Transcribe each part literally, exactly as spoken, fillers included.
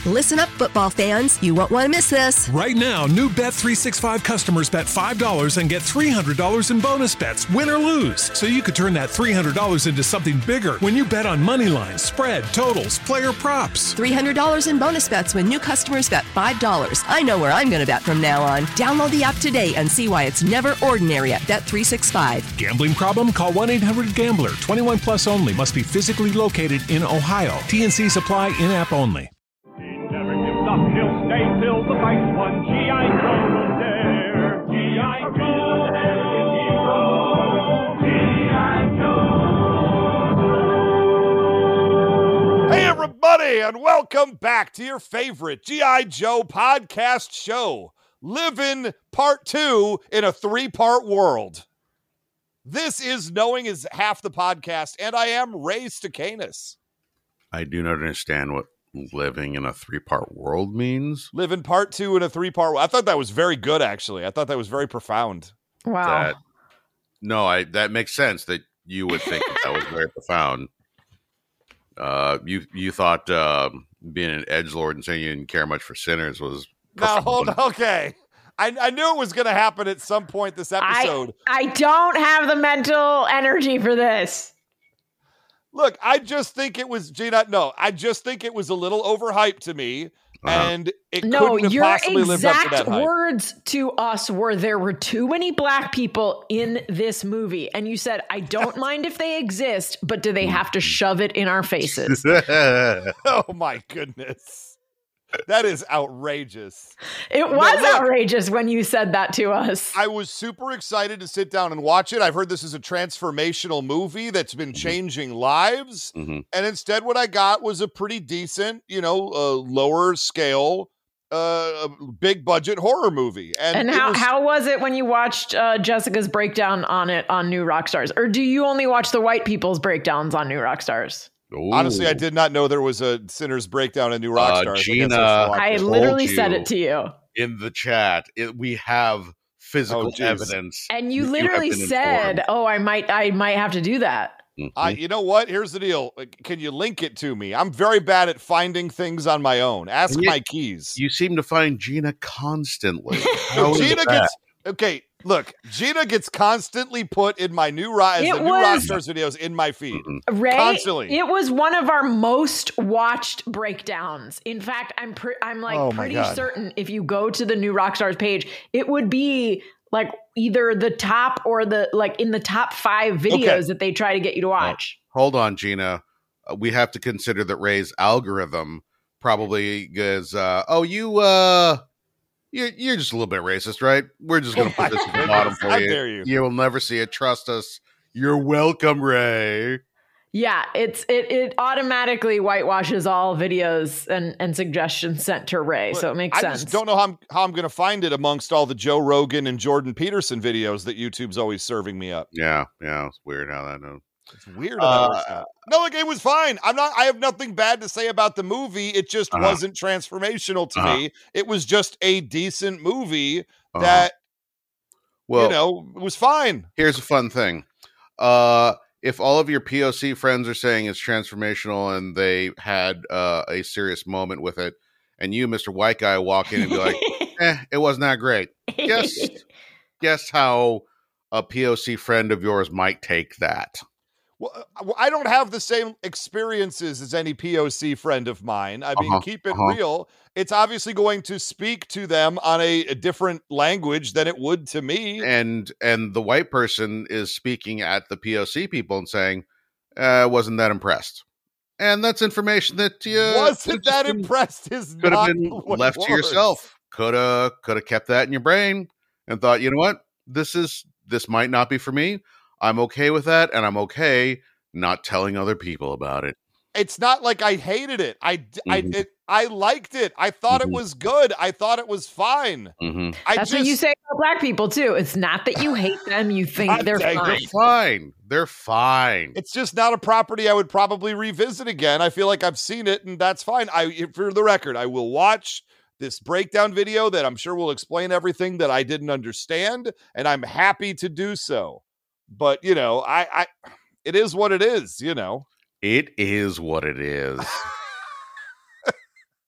Listen up, football fans. You won't want to miss this. Right now, new Bet three sixty-five customers bet five dollars and get three hundred dollars in bonus bets, win or lose. So you could turn that three hundred dollars into something bigger when you bet on money lines, spread, totals, player props. three hundred dollars in bonus bets when new customers bet five dollars. I know where I'm going to bet from now on. Download the app today and see why it's never ordinary at Bet three sixty-five. Gambling problem? Call one eight hundred gambler. twenty-one plus only. Must be physically located in Ohio. T N C supply in-app only. Never gives up, he'll stay till the fight's won. G I. Joe will dare. G I. Joe, G I. Joe. Hey, everybody, and welcome back to your favorite G I. Joe podcast show, Living Part Two in a Three-Part World. This is Knowing is Half the Podcast, and I am Ray Stacanis. I do not understand what living in a three-part world means. Living part two in a three-part. I thought that was very good, actually. I thought that was very profound. Wow. That, no, I that makes sense that you would think that, that was very profound. Uh, you you thought uh, being an edgelord and saying you didn't care much for sinners was now hold on. Okay. I, I knew it was going to happen at some point this episode. I, I don't have the mental energy for this. Look, I just think it was, Gina, no, I just think it was a little overhyped to me, uh-huh. and it no, couldn't have your possibly lived up to that exact hype. words to us were there were too many black people in this movie, and you said, I don't mind if they exist, but do they have to shove it in our faces? Oh, my goodness. That is outrageous. It was no, look, outrageous when you said that to us. I was super excited to sit down and watch it. I've heard this is a transformational movie that's been changing lives. Mm-hmm. And instead what I got was a pretty decent, you know, uh, lower scale, uh, big budget horror movie. And, and how, was, how was it when you watched uh, Jessica's breakdown on it on New Rockstars? Or do you only watch the white people's breakdowns on New Rockstars? Ooh. Honestly, I did not know there was a Sinner's Breakdown in New Rockstars. Uh, Gina, I, I literally said it to you. In the chat, it, we have physical oh, evidence. And you literally you said, informed. oh, I might I might have to do that. Mm-hmm. Uh, you know what? Here's the deal. Can you link it to me? I'm very bad at finding things on my own. Ask you, my keys. You seem to find Gina constantly. no, Gina gets... Okay, look, Gina gets constantly put in my new, ro- as it the new was, Rockstars videos in my feed. Mm-hmm. Ray, constantly. It was one of our most watched breakdowns. In fact, I'm pre- I'm like oh pretty certain if you go to the new Rockstars page, it would be like either the top or the like in the top five videos okay. that they try to get you to watch. Oh, hold on, Gina. Uh, we have to consider that Ray's algorithm probably is, uh, oh, you, uh, You're, you're just a little bit racist, right? We're just going to put this at the bottom for How you. dare you. You will never see it. Trust us. You're welcome, Ray. Yeah, it's it it automatically whitewashes all videos and, and suggestions sent to Ray, so it makes I sense. I just don't know how I'm, how I'm going to find it amongst all the Joe Rogan and Jordan Peterson videos that YouTube's always serving me up. Yeah, yeah, it's weird how that knows. It's weird. Uh, no, like it was fine. I'm not. I have nothing bad to say about the movie. It just uh-huh. wasn't transformational to uh-huh. me. It was just a decent movie uh-huh. that, well, you know, was fine. Here's a fun thing: uh, if all of your P O C friends are saying it's transformational and they had uh, a serious moment with it, and you, Mister White Guy, walk in and be like, "Eh, it wasn't that great." Guess, guess how a P O C friend of yours might take that. Well, I don't have the same experiences as any P O C friend of mine. I mean, uh-huh, keep it uh-huh. real. It's obviously going to speak to them on a, a different language than it would to me. And and the white person is speaking at the P O C people and saying, I uh, wasn't that impressed. And that's information that you uh, wasn't that been, impressed is could not have been left words. to yourself. Could have could have kept that in your brain and thought, you know what, this is this might not be for me. I'm okay with that, and I'm okay not telling other people about it. It's not like I hated it. I, mm-hmm. I, it, I liked it. I thought mm-hmm. it was good. I thought it was fine. Mm-hmm. I That's just, what you say about black people, too. It's not that you hate them. You think they're fine. They're fine. They're fine. It's just not a property I would probably revisit again. I feel like I've seen it, and that's fine. I, for the record, I will watch this breakdown video that I'm sure will explain everything that I didn't understand, and I'm happy to do so. But, you know, I, I, it is what it is, you know. It is what it is.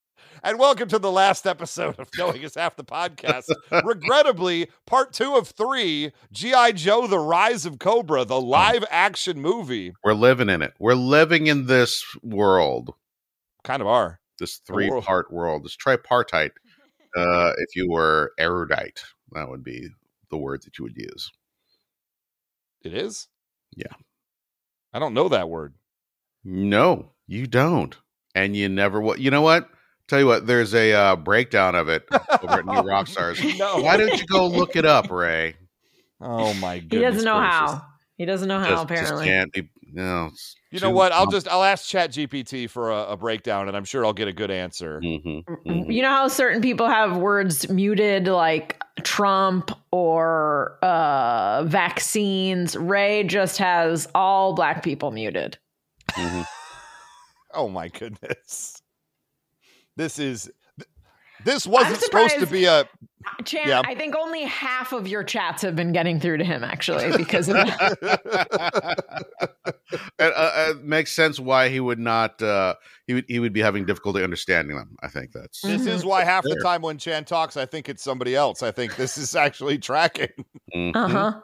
And welcome to the last episode of Knowing Is Half the Podcast. Regrettably, part two of three, G I. Joe, The Rise of Cobra, the live action movie. We're living in it. We're living in this world. Kind of are. This three-part world. This tripartite. Uh, if you were erudite, that would be the word that you would use. It is? Yeah. I don't know that word. No, you don't. And you never what you know what? Tell you what, there's a uh, breakdown of it over at New Rockstars. No. Why don't you go look it up, Ray? Oh my goodness. He doesn't know gracious. how. He doesn't know how, Just, apparently. just can't be no. You know what? I'll just I'll ask Chat G P T for a, a breakdown, and I'm sure I'll get a good answer. Mm-hmm, mm-hmm. You know how certain people have words muted, like Trump or uh, vaccines? Ray just has all black people muted. Mm-hmm. Oh my goodness. This is this wasn't supposed to be a Chan, yeah. I think only half of your chats have been getting through to him, actually, because of that. it, uh, it makes sense why he would not. Uh, he would he would be having difficulty understanding them. I think that's. This is why half the time when Chan talks, I think it's somebody else. I think this is actually tracking. Mm-hmm. Uh huh.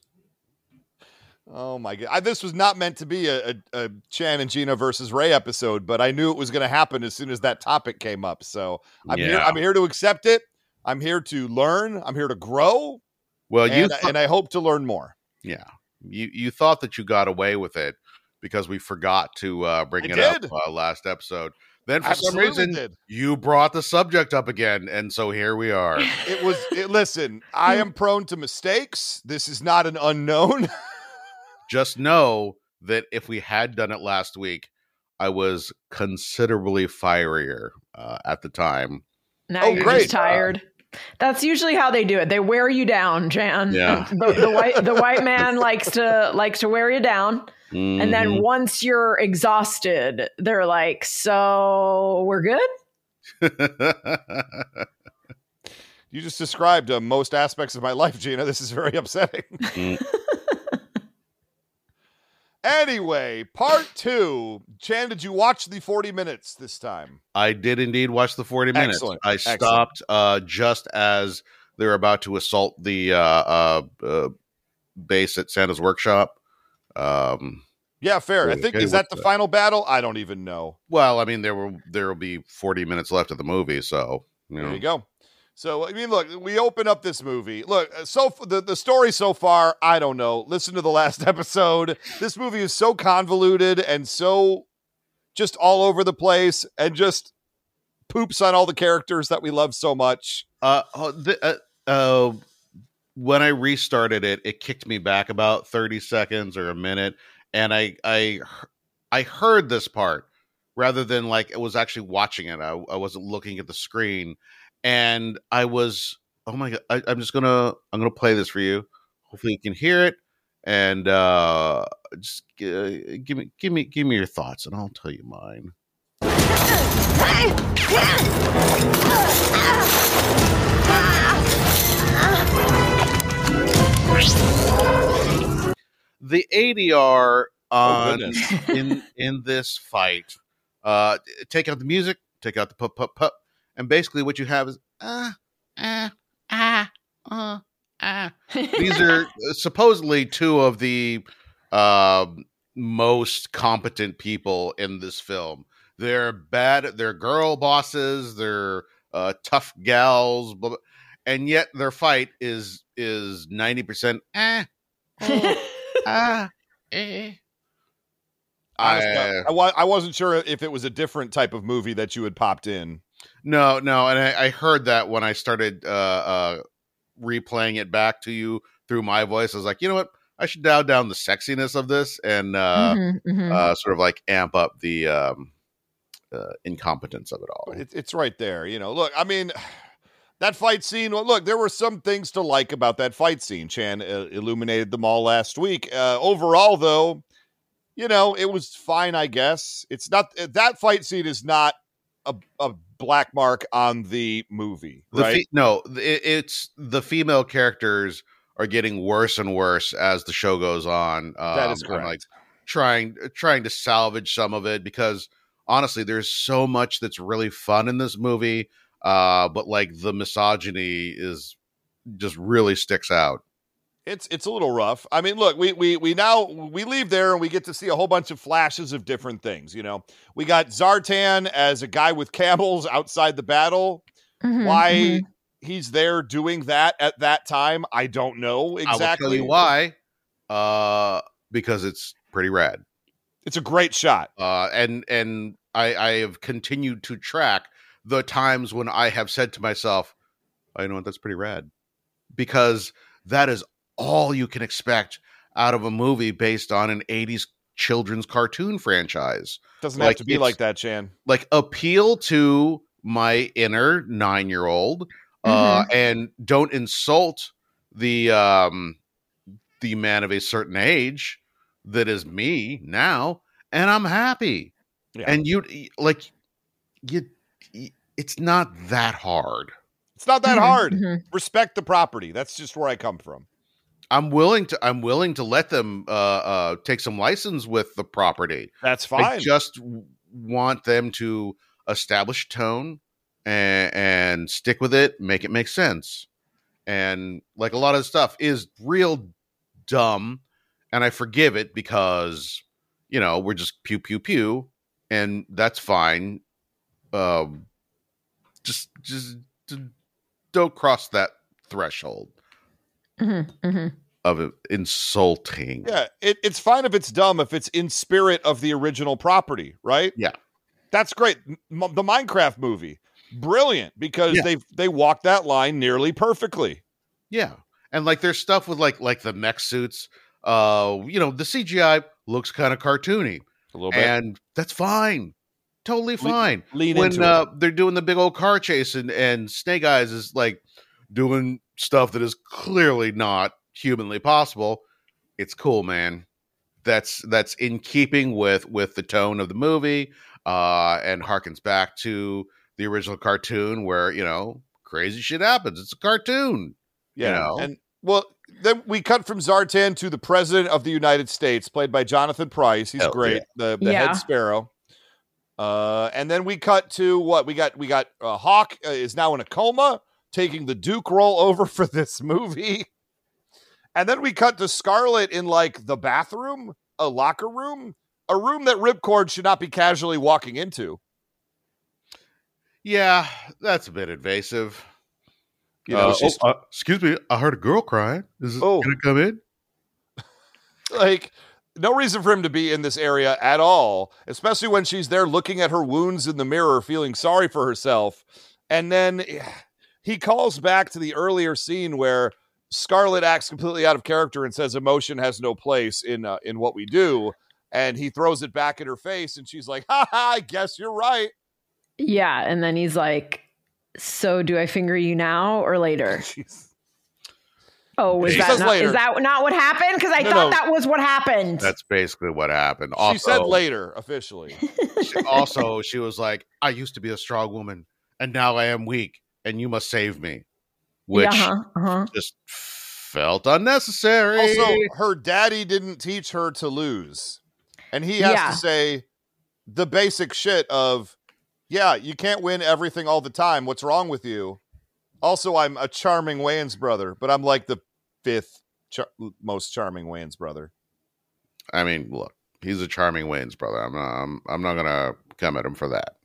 Oh my god! I, this was not meant to be a, a, a Chan and Gina versus Ray episode, but I knew it was going to happen as soon as that topic came up. So I'm Yeah. here. I'm here to accept it. I'm here to learn. I'm here to grow. Well, you and, th- and I hope to learn more. yeah, you you thought that you got away with it because we forgot to uh, bring I it did. up uh, last episode. Then for Absolutely some reason did. you brought the subject up again, and so here we are. It was. It, listen, I am prone to mistakes. This is not an unknown. Just know that if we had done it last week, I was considerably fierier uh, at the time. Now Oh, you're great. just tired. That's usually how they do it. They wear you down, Jan. Yeah. The, the white the white man likes to likes to wear you down. And then Mhm. once you're exhausted, they're like, "So we're good?" You just described uh, most aspects of my life, Gina. This is very upsetting. Mm. Anyway, part two. Chan, did you watch the forty minutes this time? I did indeed watch the forty minutes. Excellent. I Excellent. stopped uh, just as they were about to assault the uh, uh, uh, base at Santa's workshop. Um, Yeah, fair. I Okay, think okay, is that what's the that? final battle? I don't even know. well, I mean, there will there will be forty minutes left of the movie, so you There know. you go. So I mean, look, we open up this movie. Look, so f- the the story so far, I don't know. Listen to the last episode. This movie is so convoluted and so just all over the place, and just poops on all the characters that we love so much. Uh, oh, the, uh, uh, when I restarted it, it kicked me back about thirty seconds or a minute, and I I I heard this part rather than like I was actually watching it. I, I wasn't looking at the screen, and I was oh my god! I, I'm just gonna I'm gonna play this for you. Hopefully, you can hear it, and uh, just uh, give me give me give me your thoughts, and I'll tell you mine. The A D R on goodness. in in this fight, uh, take out the music, take out the pup pup pup, and basically what you have is ah ah ah uh, ah. These are supposedly two of the uh, most competent people in this film. They're bad. They're girl bosses. They're uh, tough gals, blah, blah, and yet their fight is is ninety percent ah oh, ah eh. Honest, I, I, wa- I wasn't sure if it was a different type of movie that you had popped in. No, no, and I, I heard that when I started uh, uh, replaying it back to you through my voice. I was like, you know what? I should dial down the sexiness of this and uh, Mhm, mhm. uh, sort of like amp up the um, uh, incompetence of it all. It, it's right there. You know, look, I mean, that fight scene, well, look, there were some things to like about that fight scene. Chan uh, illuminated them all last week. Uh, overall, though, you know, it was fine, I guess. It's not, that fight scene is not a, a black mark on the movie, The right? fe- no, it, it's the female characters are getting worse and worse as the show goes on. Um, That is I'm correct. like trying trying to salvage some of it because honestly, there's so much that's really fun in this movie. Uh, but like the misogyny is just really sticks out. It's it's a little rough. I mean, look, we we we now we leave there and we get to see a whole bunch of flashes of different things. You know, we got Zartan as a guy with camels outside the battle. Mhm, Why mhm. he's there doing that at that time, I don't know exactly. I will tell you why. Uh, because it's pretty rad. It's a great shot. Uh, and and I I have continued to track the times when I have said to myself, oh, you know what, that's pretty rad, because that is all you can expect out of a movie based on an eighties children's cartoon franchise. Doesn't Like, have to be it's- like that, Chan. Like, appeal to my inner nine-year-old, uh, and don't insult the um, the man of a certain age that is me now, and I'm happy. Yeah. And you like you, it's not that hard. It's not that Mhm, hard. mhm. Respect the property. That's just where I come from. I'm willing to I'm willing to let them uh, uh, take some license with the property. That's I fine. just w- want them to establish tone and, and stick with it, make it make sense. And like a lot of stuff is real dumb, and I forgive it because, you know, we're just pew pew pew, and that's fine. Um, just just d- don't cross that threshold Mhm, mhm. of it insulting. Yeah, it, it's fine if it's dumb if it's in spirit of the original property, right? Yeah. That's great. M- the Minecraft movie, brilliant, because Yeah. they they walked that line nearly perfectly. Yeah. And like there's stuff with like like the mech suits. Uh, you know, the C G I looks kind of cartoony. A little bit. And that's fine. Totally fine. lean when into uh, they're doing the big old car chase and, and Snake Eyes is like doing stuff that is clearly not humanly possible, it's cool, man. That's that's in keeping with with the tone of the movie, uh, and harkens back to the original cartoon where, you know, crazy shit happens. It's a cartoon. Yeah, you know? and well, then we cut from Zartan to the President of the United States, played by Jonathan Pryce. He's Hell great, the, the Yeah. head sparrow. Uh, and then we cut to what we got. We got uh, Hawk uh, is now in a coma, taking the Duke role over for this movie. And then we cut to Scarlet in like the bathroom, a locker room, a room that Ripcord should not be casually walking into. Yeah, that's a bit invasive. You know, Uh, she's oh, uh, excuse me, I heard a girl crying. Is it Oh. gonna come in? like no reason for him to be in this area at all, especially when she's there looking at her wounds in the mirror, feeling sorry for herself. And then he calls back to the earlier scene where Scarlet acts completely out of character and says emotion has no place in uh, in what we do. And he throws it back in her face, and she's like, "Ha ha! I guess you're right." Yeah, and then he's like, "So do I finger you now or later?" She's- Oh, is She that says not, later. is that not what happened? Because I No, thought no. that was what happened. That's basically what happened. she Also, said later, officially. she, also, she was like, "I used to be a strong woman, and now I am weak, and you must save me," which yeah, uh-huh, uh-huh. just felt unnecessary. Also, her daddy didn't teach her to lose. And he has Yeah. to say the basic shit of, yeah, you can't win everything all the time. What's wrong with you? Also, I'm a charming Wayans brother, but I'm like the fifth char- most charming Wayans brother. I mean, look, he's a charming Wayne's brother. I'm not, I'm, I'm not gonna come at him for that.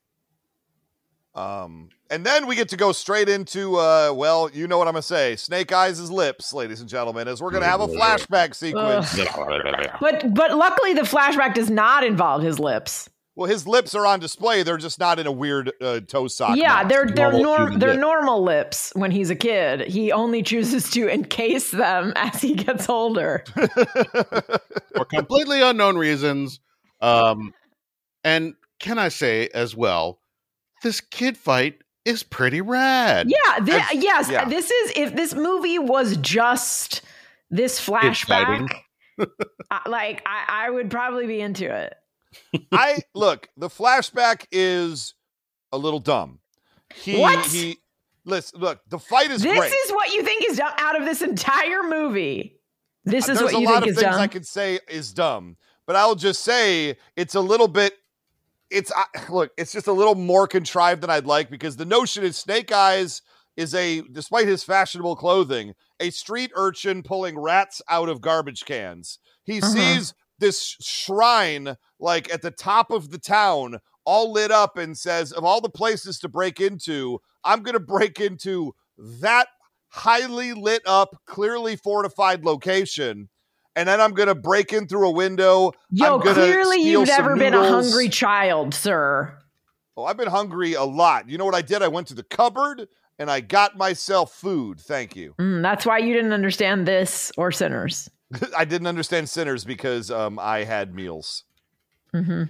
Um, and then we get to go straight into, uh, well, you know what I'm going to say. Snake Eyes' lips, ladies and gentlemen, as we're going to have a flashback sequence. But but luckily the flashback does not involve his lips. Well, his lips are on display. They're just not in a weird uh, toe sock. Yeah, mask. they're they're Normal norm human they're lip. normal lips when he's a kid. He only chooses to encase them as he gets older. For completely unknown reasons. Um, and can I say as well, this kid fight is pretty rad. Yeah, thi- That's- yes. yeah. This is if this movie was just this fighting. flashback. I- like I, I would probably be into it. I look, the flashback is a little dumb. He, What? He, listen, look, the fight is This great. is what you think is dumb out of this entire movie. This is There's what a you lot think of is things dumb. I could say is dumb, but I'll just say it's a little bit. it's uh, look, it's just a little more contrived than I'd like, because the notion is Snake Eyes is a, despite his fashionable clothing, a street urchin pulling rats out of garbage cans. He uh-huh. sees this shrine like at the top of the town, all lit up, and says, of all the places to break into, I'm going to break into that highly lit up, clearly fortified location. And then I'm going to break in through a window. Yo, I'm gonna clearly you've never been noodles. a hungry child, sir. Oh, I've been hungry a lot. You know what I did? I went to the cupboard and I got myself food. Thank you. Mm, that's why you didn't understand this or Sinners. I didn't understand Sinners because um, I had meals. Mm-hmm.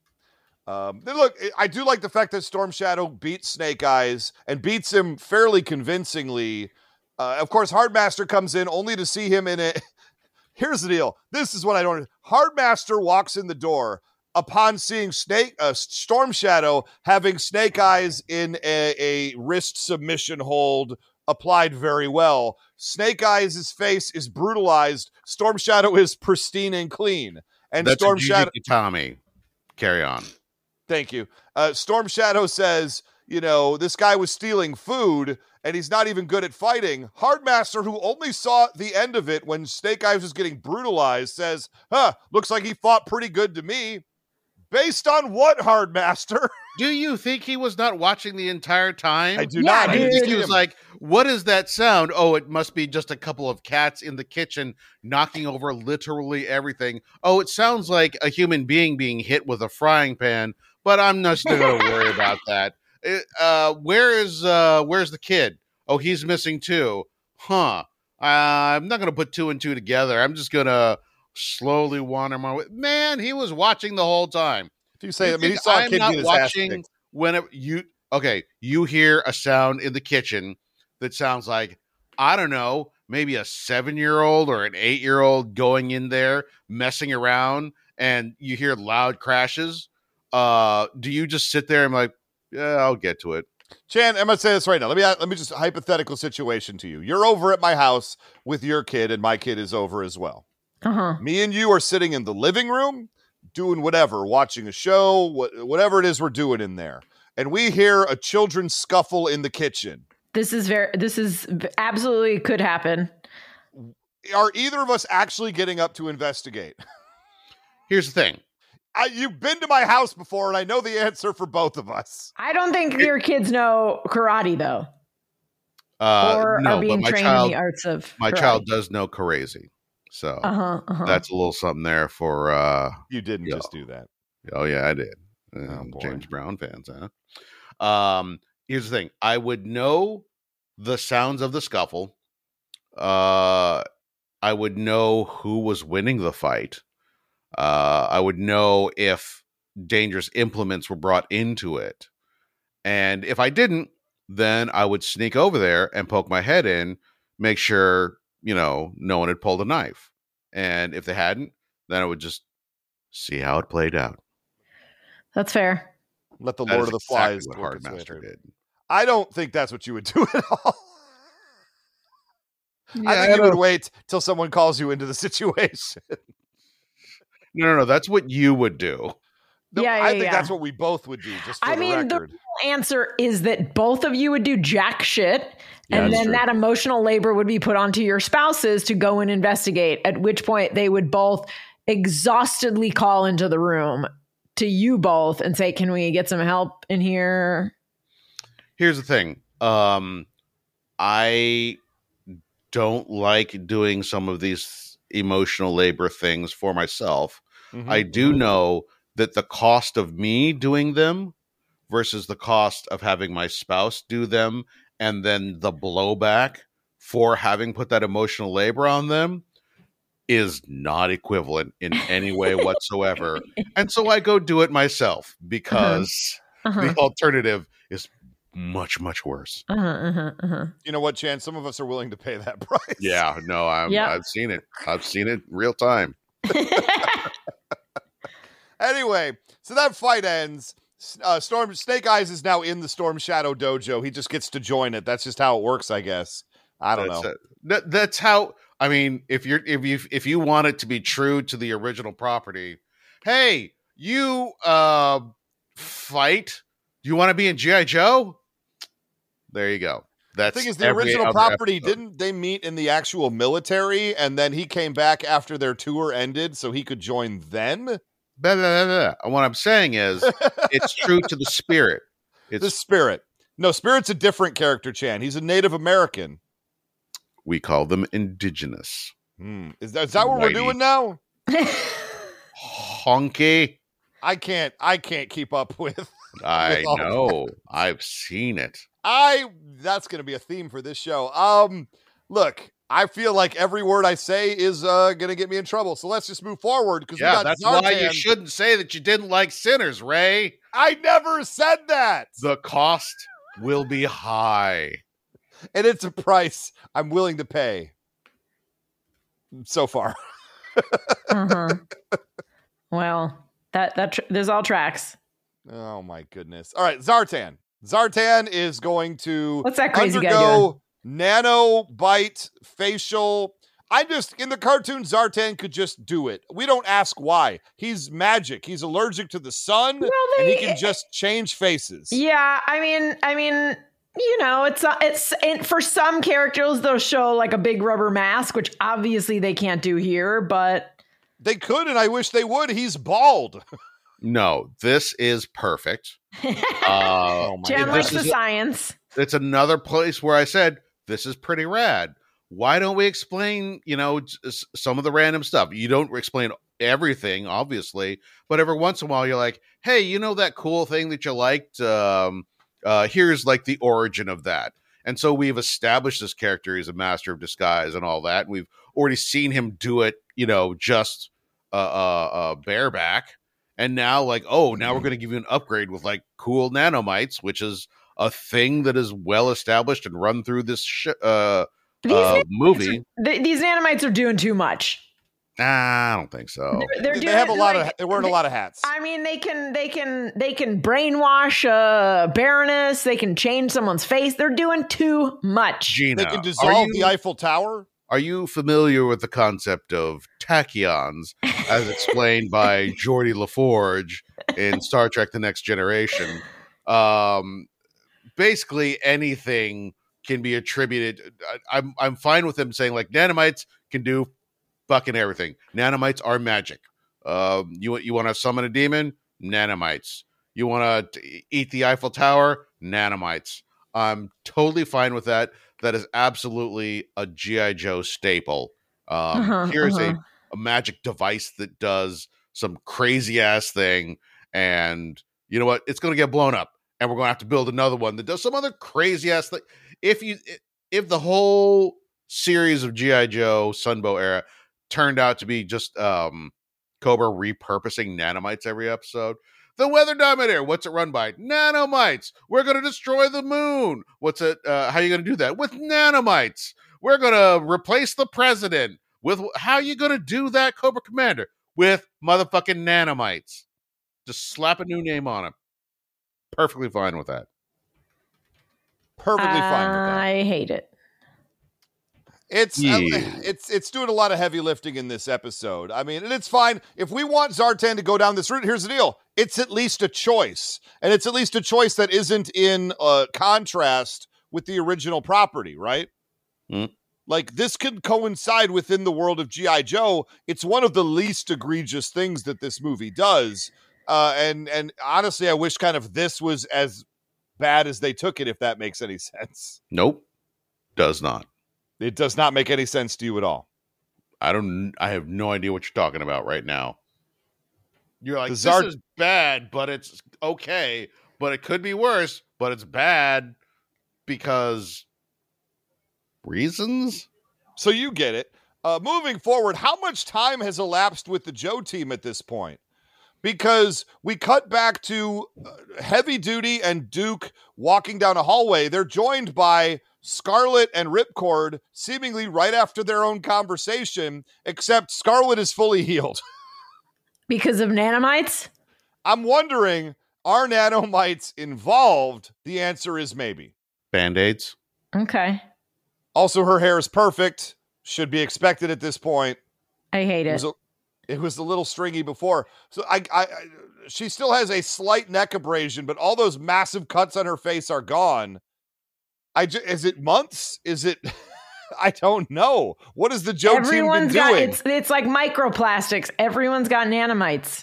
Um, then look, I do like the fact that Storm Shadow beats Snake Eyes and beats him fairly convincingly. Uh, of course, Hardmaster comes in only to see him in it. Here's the deal. This is what I don't. Hardmaster walks in the door upon seeing Snake, uh, Storm Shadow having Snake Eyes in a, a wrist submission hold applied very well. Snake Eyes' face is brutalized. Storm Shadow is pristine and clean. And That's Storm a Shadow. Tommy, carry on. Thank you. Uh, Storm Shadow says, you know, this guy was stealing food and he's not even good at fighting. Hardmaster, who only saw the end of it when Snake Eyes was getting brutalized, says, huh, looks like he fought pretty good to me. Based on what, Hardmaster? Do you think he was not watching the entire time? I do yeah, not. I I think he him. was like, what is that sound? Oh, it must be just a couple of cats in the kitchen knocking over literally everything. Oh, it sounds like a human being being hit with a frying pan, but I'm not still going to worry about that. It, uh, where is uh, where's the kid? Oh, he's missing too. Huh. Uh, I'm not going to put two and two together. I'm just going to slowly wander my way. Man, he was watching the whole time. If you say, You I mean, he think saw a I'm kid not get his ass watching kicked. whenever you okay, you hear a sound in the kitchen that sounds like, I don't know, maybe a seven-year-old or an eight-year-old going in there messing around, and you hear loud crashes. Uh, do you just sit there and like, yeah, I'll get to it? Chan, I'm going to say this right now. Let me let me just hypothetical situation to you. You're over at my house with your kid, and my kid is over as well. Uh-huh. Me and you are sitting in the living room doing whatever, watching a show, wh- whatever it is we're doing in there. And we hear a children's scuffle in the kitchen. This is very, this is absolutely could happen. Are either of us actually getting up to investigate? Here's the thing. I, you've been to my house before, and I know the answer for both of us. I don't think it, your kids know karate, though. Uh, or no, are being but my trained child, in the arts of my karate. child does know crazy. So uh-huh, uh-huh. that's a little something there for uh You didn't you just know. do that. Oh yeah, I did. Uh, Oh, James Brown fans, huh? Um, here's the thing: I would know the sounds of the scuffle. Uh, I would know who was winning the fight. Uh, I would know if dangerous implements were brought into it, and if I didn't, then I would sneak over there and poke my head in, make sure you know no one had pulled a knife, and if they hadn't, then I would just see how it played out. That's fair. Let the That Lord is of the exactly Flies what work its way Hardmaster through. did. I don't think that's what you would do at all. Yeah, I think I you would don't- wait till someone calls you into the situation. No, no, no. That's what you would do. No, Yeah, I yeah, think yeah. that's what we both would do, just for I the mean, record. the real answer is that both of you would do jack shit, Yeah, and that's then true. that emotional labor would be put onto your spouses to go and investigate, at which point they would both exhaustedly call into the room to you both and say, can we get some help in here? Here's the thing. Um, I don't like doing some of these emotional labor things for myself. Mhm. I do know that the cost of me doing them versus the cost of having my spouse do them, and then the blowback for having put that emotional labor on them, is not equivalent in any way whatsoever. And so I go do it myself because Uh-huh. the alternative is much, much worse. Uh-huh, uh-huh, uh-huh. You know what, Chan? Some of us are willing to pay that price. Yeah, no, I'm, Yep. I've seen it. I've seen it real time. Anyway, so that fight ends. Uh, Storm Snake Eyes is now in the Storm Shadow dojo. He just gets to join it. That's just how it works, I guess. I don't that's know. it. That, that's how. I mean, if you're if you if you want it to be true to the original property, hey, you uh, fight? Do you want to be in G I. Joe? There you go. That's the thing is, the every original other property, episode. didn't they meet in the actual military, and then he came back after their tour ended so he could join then? Blah, blah, blah, blah. And what I'm saying is, it's true to the spirit. It's The Spirit. No, Spirit's a different character, Chan. He's a Native American. we call them indigenous. Hmm. Is that, is that what we're Whitey. doing now? Honky. I can't. I can't keep up with. I With all know. I've seen it. I. That's going to be a theme for this show. Um. Look, I feel like every word I say is uh, going to get me in trouble. So let's just move forward because Yeah, we got that's Zartan. why you shouldn't say that you didn't like Sinners, Ray. I never said that, The cost will be high. and it's a price I'm willing to pay. So far. uh-huh. Well, that that tr- there's all tracks. Oh my goodness. All right, Zartan. Zartan is going to What's that crazy guy undergo nanobite facial. I just in the cartoon, Zartan could just do it. We don't ask why. He's magic. He's allergic to the sun, Well, and he they- can just change faces. Yeah, I mean, I mean, you know, it's uh, it's and for some characters they'll show like a big rubber mask, which obviously they can't do here, but They could, and I wish they would. He's bald. No, this is perfect. Uh, Oh my Jan God. likes this the is- science. it's another place where I said, this is pretty rad. Why don't we explain, you know, s- some of the random stuff? You don't explain everything, obviously, but every once in a while you're like, hey, you know that cool thing that you liked? Um, uh, here's like the origin of that. And so we've established this character. He's a master of disguise and all that. And we've already seen him do it, you know, just uh, uh, uh, bareback. And now, like, oh, now we're going to give you an upgrade with like cool nanomites, which is a thing that is well established and run through this sh- uh, These, uh, nano- movie. th- these nanomites are doing too much. Nah, I don't think so. They're, they're They doing have a lot like, of. They're wearing they- a lot of hats. I mean, they can they can they can brainwash a Baroness. They can change someone's face. They're doing too much. Gina, They can are dissolve you, the Eiffel Tower. are you familiar with the concept of tachyons as explained by Geordie LaForge in Star Trek The Next Generation? Um, basically, anything can be attributed. I, I'm, I'm fine with them saying, like, nanomites can do fucking everything. Nanomites are magic. Um, you, you want to summon a demon? Nanomites. You want to eat the Eiffel Tower? Nanomites. I'm totally fine with that. That is absolutely a G I. Joe staple. Um, Uh-huh, here's uh-huh. a, a magic device that does some crazy ass thing, and you know what? It's going to get blown up, and we're going to have to build another one that does some other crazy ass thing. If you, if the whole series of G I. Joe Sunbow era turned out to be just um, Cobra repurposing nanomites every episode. The Weather Dominator, what's it run by? Nanomites. We're going to destroy the moon. What's it? Uh, how are you going to do that? With nanomites. We're going to replace the president. With how are you going to do that, Cobra Commander? With motherfucking nanomites. Just slap a new name on him. Perfectly fine with that. Perfectly fine with that. I hate it. It's uh, Yeah. it's it's doing a lot of heavy lifting in this episode. I mean, and it's fine. If we want Zartan to go down this route, here's the deal. It's at least a choice. And it's at least a choice that isn't in uh, contrast with the original property, right? Hmm. Like, this could coincide within the world of G I. Joe. It's one of the least egregious things that this movie does. Uh, and, and honestly, I wish kind of this was as bad as they took it, if that makes any sense. Nope. Does not. It does not make any sense to you at all. I don't. I have no idea what you're talking about right now. You're like, The this Zard- is bad, but it's okay. But it could be worse. But it's bad because reasons. So you get it. Uh, moving forward, how much time has elapsed with the Joe team at this point? Because we cut back to uh, Heavy Duty and Duke walking down a hallway. They're joined by Scarlet and Ripcord, seemingly right after their own conversation, except Scarlet is fully healed. Because of nanomites? I'm wondering, are nanomites involved? The answer is maybe. Band-aids. Okay. Also, her hair is perfect. Should be expected at this point. I hate It it. was a, it was a little stringy before. So I, I, she still has a slight neck abrasion, but all those massive cuts on her face are gone. I just, is it months? Is it? I don't know. What has the Joe Everyone's team been got, doing? It's, it's like microplastics. Everyone's got nanomites.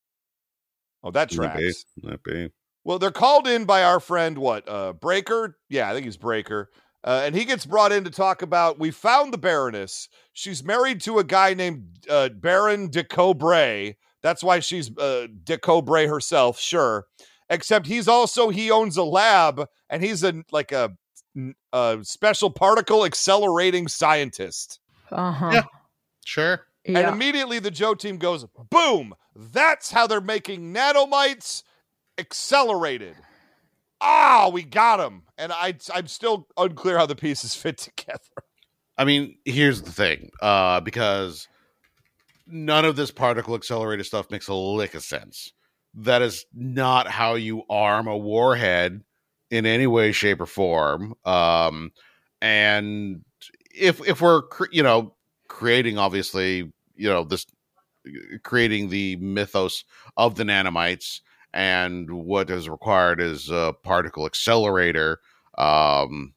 Oh, that tracks. Might be. Well, they're called in by our friend, what, uh, Breaker? Yeah, I think he's Breaker. Uh, and he gets brought in to talk about, we found the Baroness. She's married to a guy named uh, Baron de Cobray. That's why she's uh, de Cobray herself, sure. Except he's also, he owns a lab, and he's a like a, a special particle accelerating scientist. Uh-huh. Yeah, sure. Yeah. And immediately the Joe team goes, boom! That's how they're making nanomites accelerated. Ah, we got him. And I, I'm still unclear how the pieces fit together. I mean, here's the thing, uh, because none of this particle accelerator stuff makes a lick of sense. That is not how you arm a warhead in any way, shape, or form. Um, and if if we're cre- you know creating, obviously, you know this creating the mythos of the nanomites, and what is required is a particle accelerator. Um,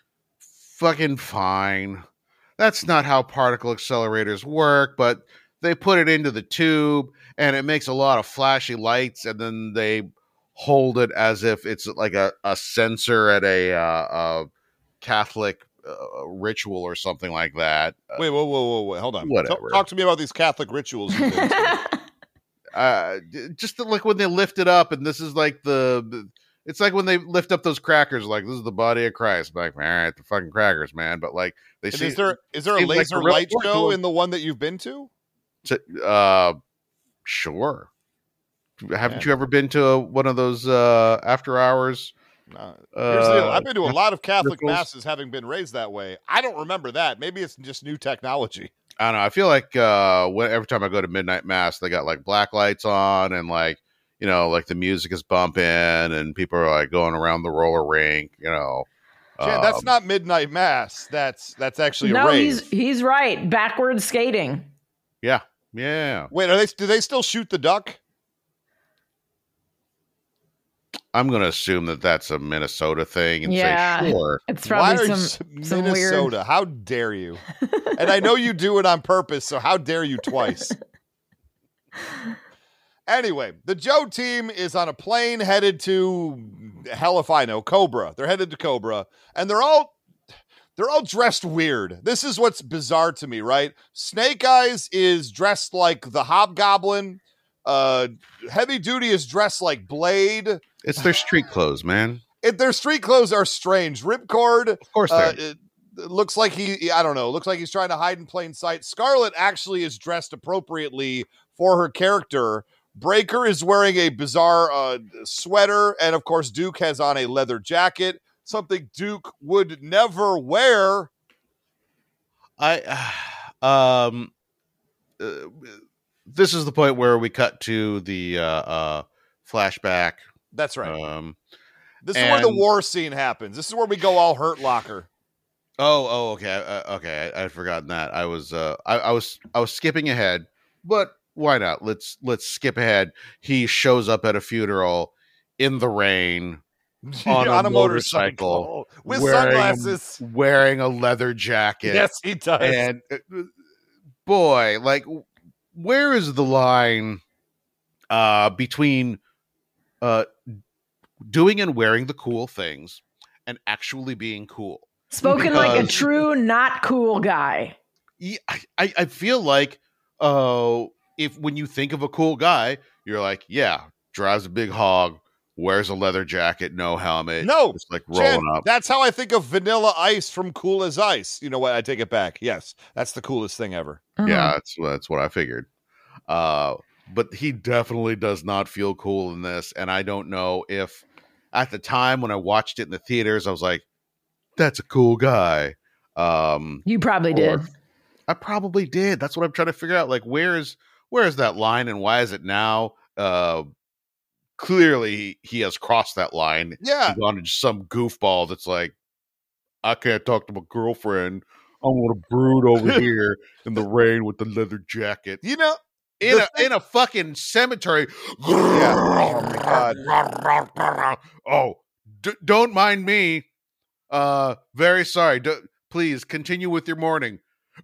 fucking fine. That's not how particle accelerators work, but they put it into the tube and it makes a lot of flashy lights, and then they hold it as if it's like a, a sensor at a, uh, a Catholic uh, ritual or something like that. Wait, whoa, whoa, whoa, whoa. Hold on. Whatever. Talk, talk to me about these Catholic rituals you've been to. Uh, just like when they lift it up, and this is like the, the it's like when they lift up those crackers, like, this is the body of Christ. I'm like, all right, the fucking crackers, man. But like, they And see, is there is there a seems like laser a real light show ritual. in the one that you've been to? uh, sure. Haven't Man. you ever been to a, one of those uh, after hours? No. Here's the deal. Uh, I've been to a lot of Catholic rituals? masses having been raised that way. I don't remember that. Maybe it's just new technology. I don't know. I feel like uh, when, every time I go to midnight mass, they got like black lights on, and like, you know, like the music is bumping, and people are like going around the roller rink. You know, Jan, that's Um, not midnight mass. That's that's actually a No, rave. he's he's right. Backward skating. yeah, yeah. Wait, are they? Do they still shoot the duck? I'm going to assume that that's a Minnesota thing and Yeah. say sure. It's Why probably are some, you some Minnesota? How dare you? And I know you do it on purpose, so how dare you twice? Anyway, the Joe team is on a plane headed to, hell if I know, Cobra. They're headed to Cobra, and they're all they're all dressed weird. This is what's bizarre to me, right? Snake Eyes is dressed like the Hobgoblin. Uh, Heavy Duty is dressed like Blade. It's their street clothes, man. It, their street clothes are strange. Ripcord, Of course uh, they're. it, it looks like he, I don't know, looks like he's trying to hide in plain sight. Scarlet actually is dressed appropriately for her character. Breaker is wearing a bizarre uh, sweater, and of course, Duke has on a leather jacket, something Duke would never wear. I, um, uh, this is the point where we cut to the uh, uh, flashback. That's right. Um, This is where the and- war scene happens. This is where we go all Hurt Locker. oh, oh, okay, uh, okay. I, I'd forgotten that. I was, uh, I, I was, I was skipping ahead, but why not? Let's let's skip ahead. He shows up at a funeral in the rain on, a, motorcycle, with wearing a- sunglasses. wearing a leather jacket. Yes, he does. And uh, boy, like, where is the line uh, between uh, doing and wearing the cool things and actually being cool? Spoken like a Because- true not cool guy. Yeah, I, I feel like uh, if when you think of a cool guy, you're like, yeah, drives a big hog, wears a leather jacket, no helmet, No, just like rolling Jen, up. that's how I think of Vanilla Ice from Cool as Ice. You know what? I take it back. Yes, that's the coolest thing ever. Uh-huh. Yeah, that's that's what I figured. Uh, but he definitely does not feel cool in this, and I don't know if at the time when I watched it in the theaters, I was like, "That's a cool guy." Um, You probably or- did. I probably did. That's what I'm trying to figure out. Like, where is where is that line, and why is it now? Uh, clearly, he has crossed that line. Yeah, He's gone to just some goofball that's like, I can't talk to my girlfriend. I want to brood over here in the rain with the leather jacket. you know, in a in a fucking cemetery. Yeah. Oh my God. Oh, d- don't mind me. Uh, very sorry. D- please continue with your mourning.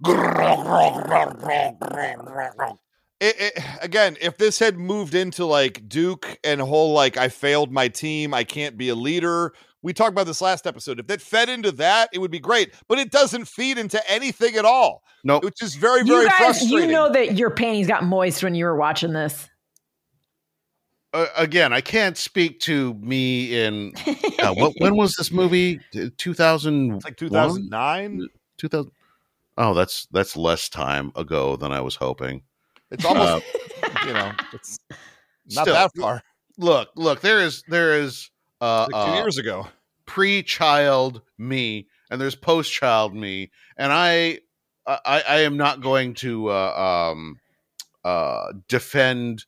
It, it, again, if this had moved into like Duke and whole like I failed my team, I can't be a leader. We talked about this last episode. If that fed into that, it would be great. But it doesn't feed into anything at all. No, nope. Which is very, very you guys, frustrating. You know that your panties got moist when you were watching this. Uh, again, I can't speak to me in uh, what, when was this movie? two thousand It's like two thousand nine two thousand Oh, that's that's less time ago than I was hoping. It's almost uh, you know, it's not still, that far. Look, look, there is there is uh, like two uh, years ago. Pre-child me and there's post-child me, and I I, I am not going to uh, um, uh, defend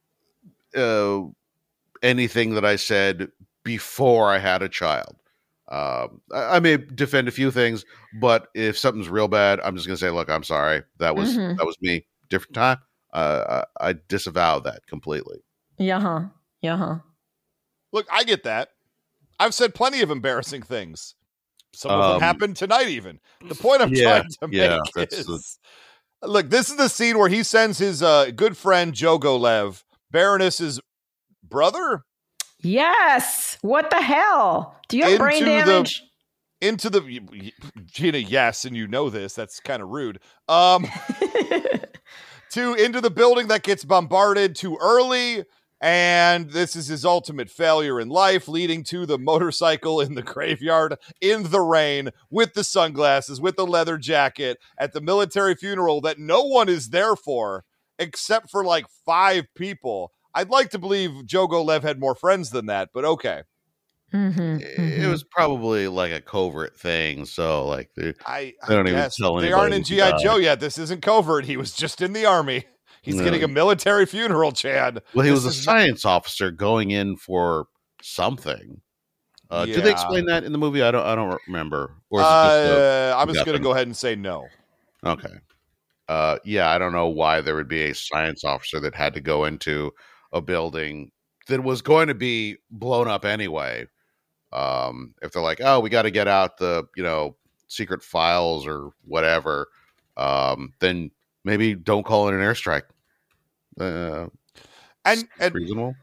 uh, anything that I said before I had a child. Uh, I, I may defend a few things, but if something's real bad, I'm just going to say, look, I'm sorry. That was Mm-hmm. that was me. Different time. Uh, I, I disavow that completely. Yeah, huh. Yeah, huh. Look, I get that. I've said plenty of embarrassing things. Some of Um, them happened tonight even. The point I'm yeah, trying to yeah, make that's is... The... Look, this is the scene where he sends his uh, good friend, Jogolev, Baroness's brother? Yes. What the hell? Do you have Into brain the- damage? Into the... Gina, yes, and you know this. That's kind of rude. Um, to into the building that gets bombarded too early... And this is his ultimate failure in life, leading to the motorcycle in the graveyard in the rain with the sunglasses, with the leather jacket at the military funeral that no one is there for except for like five people. I'd like to believe Jogolev had more friends than that, but okay. Mm-hmm, It mm-hmm. was probably like a covert thing. So like they, I, they don't I even guess. tell They anybody. aren't in he G I. died. Joe yet. This isn't covert. He was just in the army. He's No. getting a military funeral, Chad. Well, he This was a is not- science officer going in for something. Uh, Did they Yeah. explain that in the movie? I don't. I don't remember. Or is it just a- Uh, I'm just got going to them? go ahead and say no. okay. Uh, yeah, I don't know why there would be a science officer that had to go into a building that was going to be blown up anyway. Um, if they're like, oh, we got to get out the you know secret files or whatever, um, then maybe don't call it an airstrike. Uh, And, and reasonable.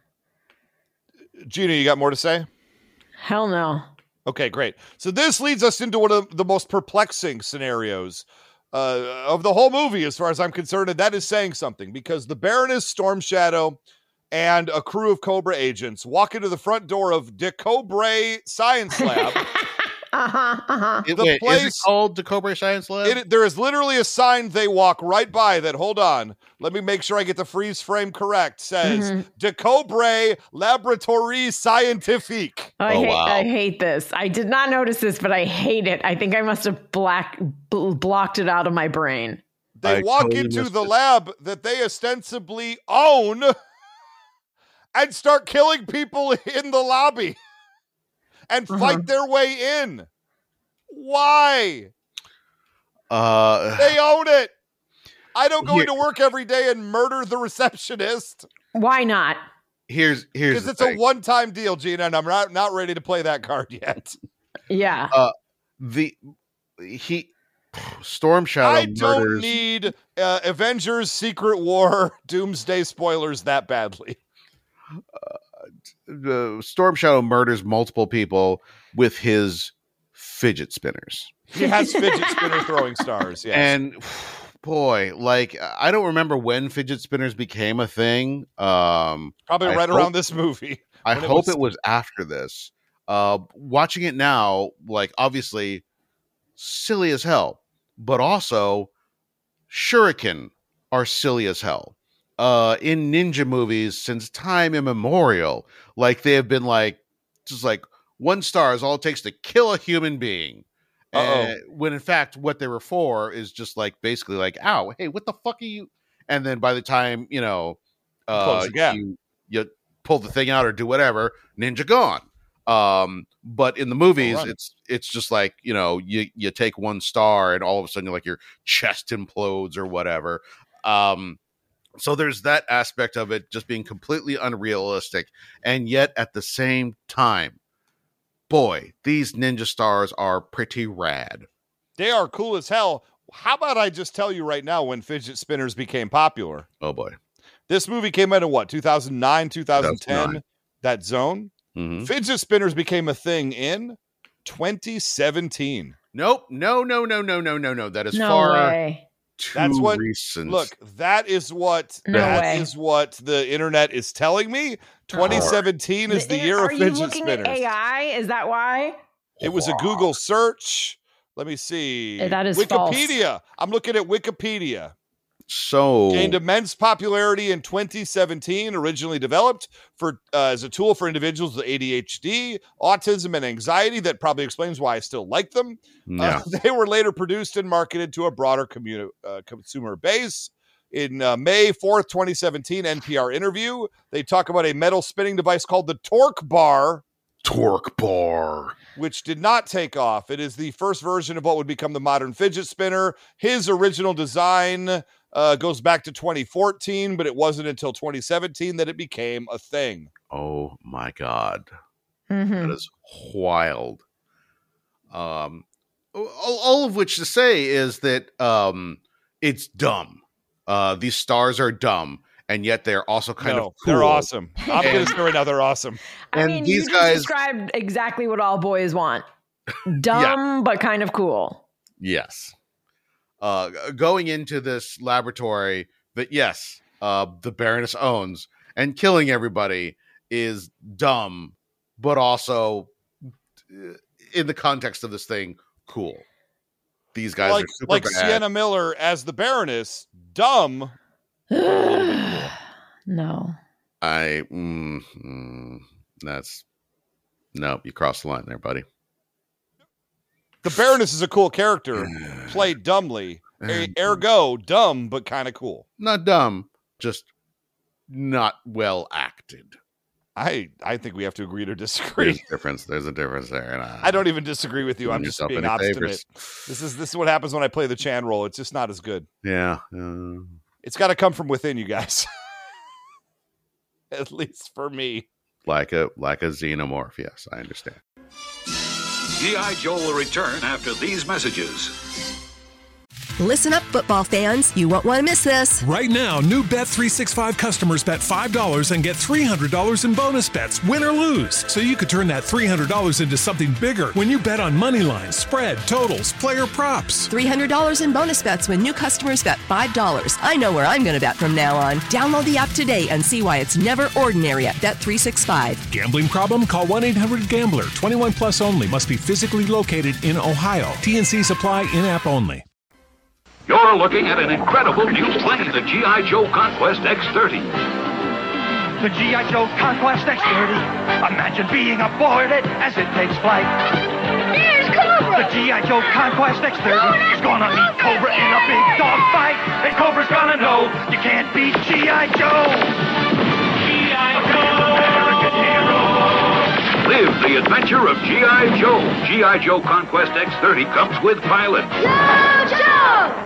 Gina, you got more to say? Hell no. Okay, great. So this leads us into one of the most perplexing scenarios uh, of the whole movie, as far as I'm concerned, and that is saying something, because the Baroness, Storm Shadow, and a crew of Cobra agents walk into the front door of De Cobra Science Lab. Uh-huh, uh-huh. It, the wait, is it place- called the Cobra Science Lab? It, there is literally a sign they walk right by that, hold on, let me make sure I get the freeze frame correct, says Mhm. De Cobra Laboratoire Scientifique. I, Oh, hate, wow. I hate this. I did not notice this, but I hate it. I think I must have black bl- blocked it out of my brain. They I walk totally into missed the it. lab that they ostensibly own and start killing people in the lobby and fight Uh-huh. their way in. Why? uh, They own it. I don't go Here- into work every day and murder the receptionist Why not? here's here's because the it's thing. a one-time deal, Gina, and I'm not, not ready to play that card yet. Yeah. the he Storm Shadow I don't murders. need uh, Avengers Secret War Doomsday spoilers that badly. uh, Storm Shadow murders multiple people with his fidget spinners. He has fidget spinner throwing stars, yes. And boy, like I don't remember when fidget spinners became a thing. Um, Probably I right hope- around this movie. I When it hope was- it was after this. Uh, watching it now, like obviously silly as hell, but also shuriken are silly as hell. Uh, in ninja movies since time immemorial, like they have been like just like one star is all it takes to kill a human being. Uh-oh. And when in fact what they were for is just like basically like, ow, hey, what the fuck are you? And then by the time you know, uh, Close the gap. you you pull the thing out or do whatever, ninja gone. Um, but in the movies, run. it's it's just like you know, you you take one star and all of a sudden, like your chest implodes or whatever. Um, So there's that aspect of it just being completely unrealistic. And yet at the same time, boy, these ninja stars are pretty rad. They are cool as hell. How about I just tell you right now when fidget spinners became popular? Oh, boy. This movie came out in what, two thousand nine, two thousand ten? two thousand nine. That zone? Mm-hmm. Fidget spinners became a thing in twenty seventeen. Nope. No, no, no, no, no, no, no. That is No far way. too That's what, recent. Look, that is what No that way. is what the internet is telling me. twenty seventeen is the inter- year of Are you fidget looking spinners. at A I? Is that why? It was a Google search. Let me see. That is Wikipedia. I'm looking at Wikipedia. So Gained immense popularity in twenty seventeen, originally developed for uh, as a tool for individuals with A D H D, autism, and anxiety. That probably explains why I still like them. yeah. Uh, they were later produced and marketed to a broader commu- uh, consumer base. In uh, May fourth, twenty seventeen, N P R interview, they talk about a metal spinning device called the Torque Bar, Torque Bar. which did not take off. It is the first version of what would become the modern fidget spinner. His original design uh, goes back to twenty fourteen, but it wasn't until twenty seventeen that it became a thing. Oh my God. Mhm. That is wild. Um, all, all of which to say is that um, it's dumb. Uh, these stars are dumb, and yet they're also kind no, of cool. they're awesome. I'm going to say right now, they're awesome. I And mean, these you just guys- described exactly what all boys want. Dumb, but kind of cool. Yes. Uh, going into this laboratory that, yes, uh, the Baroness owns and killing everybody is dumb, but also uh, in the context of this thing, cool. These guys like are super like bad. Sienna Miller as the Baroness, dumb. No. I, mm, mm, that's, no, you crossed the line there, buddy. The Baroness is a cool character, played dumbly. A- ergo, dumb, but kind of cool. Not dumb, just not well acted. I I think we have to agree to There's disagree. a difference. There's a difference there. And I, I don't even disagree with you. doing I'm just yourself being any obstinate. favors. This is this is what happens when I play the Chan role. It's just not as good. Yeah. Uh, It's got to come from within, you guys. At least for me. like a like a xenomorph. Yes, I understand. G I. Joe will return after these messages. Listen up, football fans. You won't want to miss this. Right now, new Bet three sixty-five customers bet five dollars and get three hundred dollars in bonus bets, win or lose. So you could turn that three hundred dollars into something bigger when you bet on money lines, spread, totals, player props. three hundred dollars in bonus bets when new customers bet five dollars. I know where I'm going to bet from now on. Download the app today and see why it's never ordinary at Bet three sixty-five. Gambling problem? Call one eight hundred gambler. twenty-one plus only. Must be physically located in Ohio. T N C supply in-app only. You're looking at an incredible new plane, the G I. Joe Conquest X thirty. The G I. Joe Conquest X thirty. Imagine being aboard it as it takes flight. There's Cobra! The G I. Joe Conquest X thirty is gonna meet Cobra in a big dog fight. And Cobra's gonna know you can't beat G I. Joe. G I. Joe! American hero! Live the adventure of G I. Joe. G I. Joe Conquest X thirty comes with pilot. Joe!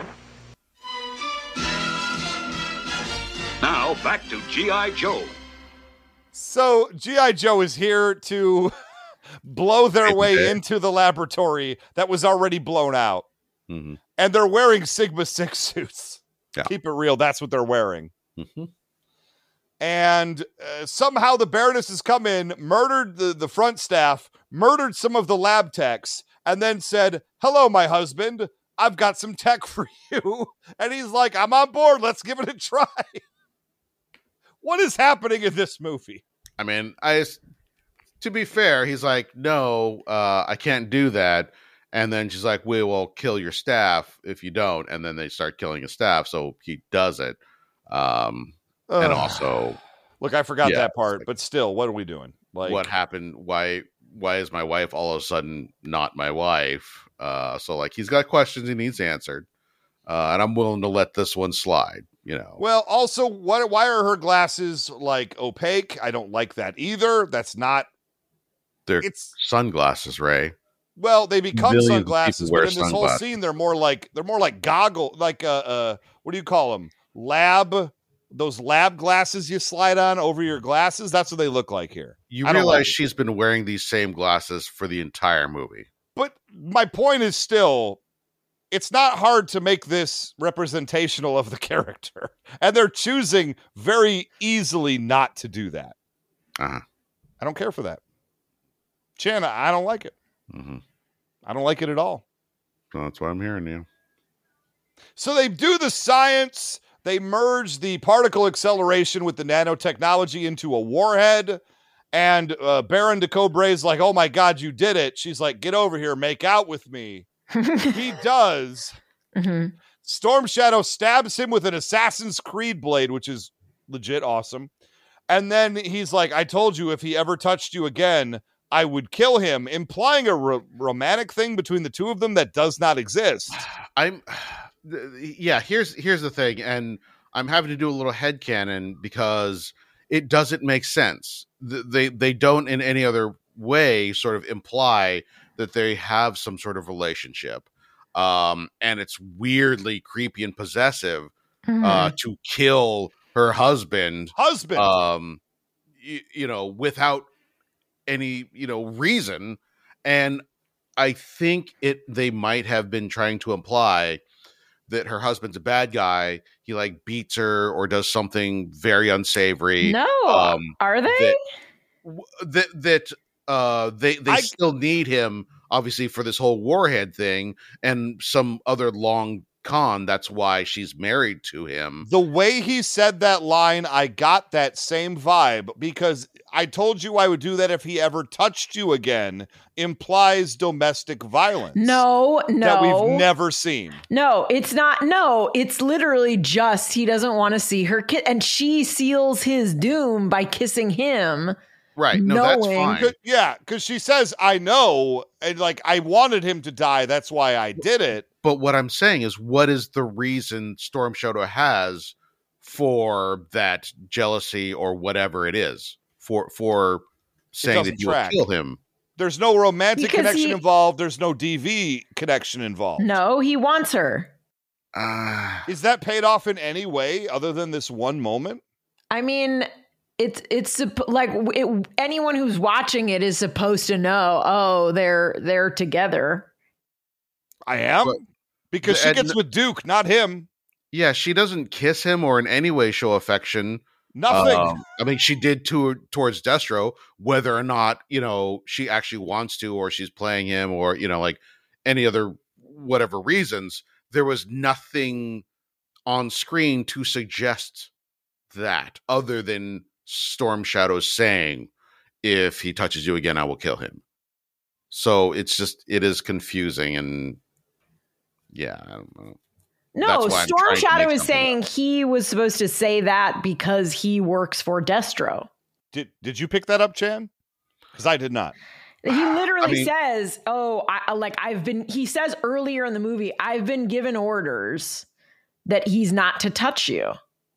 Now, back to G I. Joe. So G I. Joe is here to blow their way Okay. into the laboratory that was already blown out. Mhm. And they're wearing Sigma six suits. Yeah. Keep it real. That's what they're wearing. Mhm. And uh, somehow the Baroness has come in, murdered the, the front staff, murdered some of the lab techs, and then said, "Hello, my husband. I've got some tech for you." And he's like, "I'm on board. Let's give it a try." What is happening in this movie? I mean, I. To be fair, he's like, no, uh, I can't do that. And then she's like, we will kill your staff if you don't. And then they start killing his staff, so he does it. Um, and Ugh. also, Look, I forgot Yeah, that it's part, like- but still, what are we doing? Like, what happened? Why? Why is my wife all of a sudden not my wife? Uh, so like, he's got questions he needs answered, uh, and I'm willing to let this one slide. You know. Well, also, what? Why are her glasses like opaque? I don't like that either. That's not. They're It's sunglasses, Ray. well, they become Billions of sunglasses, people wear but in this whole sunglasses. scene, they're more like they're more like goggle, like uh, uh, what do you call them? Lab, those lab glasses you slide on over your glasses. That's what they look like here. You I don't realize like it. she's been wearing these same glasses for the entire movie. But my point is still, it's not hard to make this representational of the character. And they're choosing very easily not to do that. Uh-huh. I don't care for that. Chan, I don't like it. Mm-hmm. I don't like it at all. So that's what I'm hearing, you. So they do the science. They merge the particle acceleration with the nanotechnology into a warhead. And uh, Baron de Cobre is like, oh my God, you did it. She's like, get over here, make out with me. He does. Mm-hmm. Storm Shadow stabs him with an Assassin's Creed blade, which is legit awesome. And then he's like, I told you if he ever touched you again, I would kill him, implying a ro- romantic thing between the two of them that does not exist. I'm, yeah, here's here's the thing, and I'm having to do a little headcanon because it doesn't make sense. They they don't in any other way sort of imply that they have some sort of relationship. Um, and it's weirdly creepy and possessive Mm-hmm. uh, to kill her husband, Husband. um, you, you know, without any, you know, reason. And I think it, they might have been trying to imply that her husband's a bad guy. He like beats her or does something very unsavory. No, um, are they? that w- that that uh they they I- still need him obviously for this whole warhead thing and some other long con. That's why she's married to him. The way he said that line, I got that same vibe because I told you I would do that if he ever touched you again, implies domestic violence. No, no. That we've never seen. No, it's not. No, it's literally just he doesn't want to see her kiss. And she seals his doom by kissing him. Right. No, that's knowing- fine. Cause, yeah, because she says, I know, and like, I wanted him to die. That's why I did it. But what I'm saying is, what is the reason Storm Shadow has for that jealousy or whatever it is for for saying that doesn't you will track. kill him? There's no romantic Because connection he- involved. There's no D V connection involved. No, he wants her. Uh, Is that paid off in any way other than this one moment? I mean, it's it's supp- like it, anyone who's watching it is supposed to know. Oh, they're they're together. I am. But- because she and- gets with Duke, not him. yeah, she doesn't kiss him or in any way show affection. Nothing. Um, I mean, she did to towards Destro, whether or not, you know, she actually wants to, or she's playing him, or, you know, like any other whatever reasons. There was nothing on screen to suggest that other than Storm Shadow saying, if he touches you again, I will kill him. So it's just, it is confusing. And yeah, I don't know. No, That's why I'm Storm trying to Shadow make is something saying he was supposed to say that because he works for Destro. Did Did you pick that up, Chan? Because I did not. He literally mean- says, "Oh, I I- like I've been." He says earlier in the movie, "I've been given orders that he's not to touch you."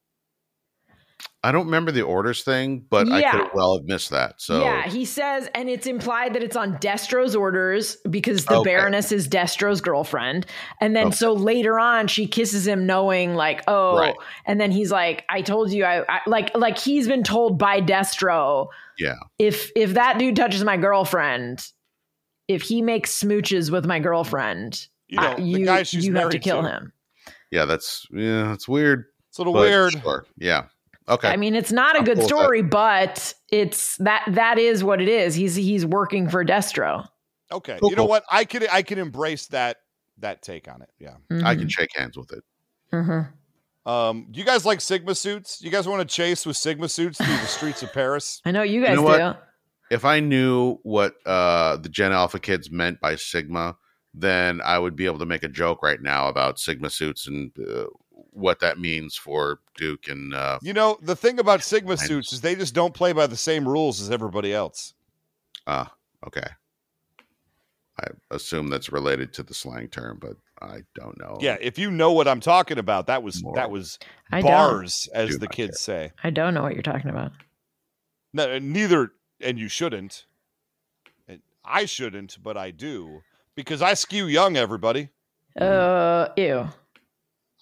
I don't remember the orders thing, but I Yeah. could well have missed that. So Yeah, he says, and it's implied that it's on Destro's orders because the Okay. Baroness is Destro's girlfriend. And then Okay. so later on, she kisses him, knowing like, oh, Right. and then he's like, "I told you, I, I like like he's been told by Destro, yeah. if if that dude touches my girlfriend, if he makes smooches with my girlfriend, You know, uh, the you guy she's you have to married kill to. him." Yeah, that's yeah, that's weird. It's a little but weird. Sure. Yeah. Okay. I mean, it's not a I'm good cool with that. story, but it's that that is what it is. He's he's working for Destro. Okay. Cool, you know cool. what? I could I can embrace that that take on it. Yeah. I can shake hands with it. Mm-hmm. Um, do you guys like Sigma suits? You guys want to chase with Sigma suits through the streets of Paris? I know you guys know do. what? If I knew what uh, the Gen Alpha kids meant by Sigma, then I would be able to make a joke right now about Sigma suits and uh, what that means for Duke and uh, You know, the thing about Sigma suits is they just don't play by the same rules as everybody else. ah, okay. I assume that's related to the slang term, but I don't know. Yeah, if you know what I'm talking about, that was More. that was I don't. bars, as Do the not kids say. I don't know what you're talking about. No, neither, and you shouldn't. And I shouldn't, but I do because I skew young. Everybody, Uh, ew.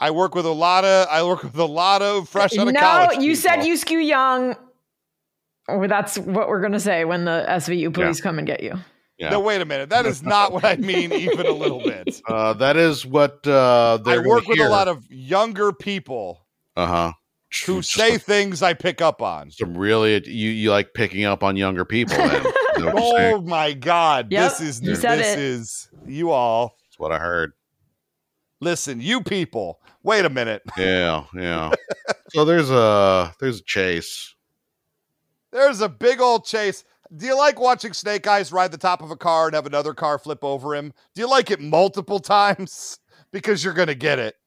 I work with a lot of I work with a lot of fresh out of no, college. No, you people. said you skew young. Oh, that's what we're gonna say when the S V U police Yeah. come and get you. Yeah. No, wait a minute. That is not what I mean, even a little bit. Uh, that is what uh, I they're work with hear. a lot of younger people uh huh who say things I pick up on. Some really you you like picking up on younger people. Then. You know what you're saying? Oh my God! Yep, this is you this said it. is you all. That's what I heard. Listen, you people. Wait a minute. Yeah, yeah. So there's a there's a chase. There's a big old chase. Do you like watching Snake Eyes ride the top of a car and have another car flip over him? Do you like it multiple times? Because you're gonna get it.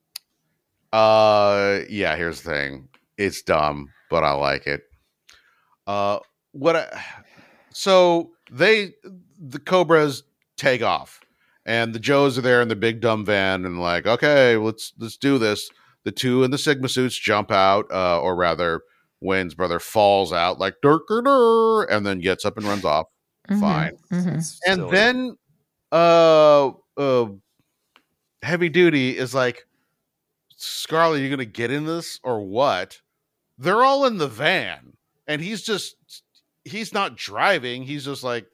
Uh, yeah. Here's the thing. It's dumb, but I like it. Uh, what? I, so they the Cobras take off, and the Joes are there in the big dumb van, and like, okay, let's let's do this. The two in the Sigma suits jump out, uh, or rather, Wayne's brother falls out like dur dur dur, and then gets up and runs off. Mhm, Fine. mhm. And Silly. then, uh, uh, Heavy Duty is like, Scarlet, you gonna get in this or what? They're all in the van, and he's just he's not driving. He's just like,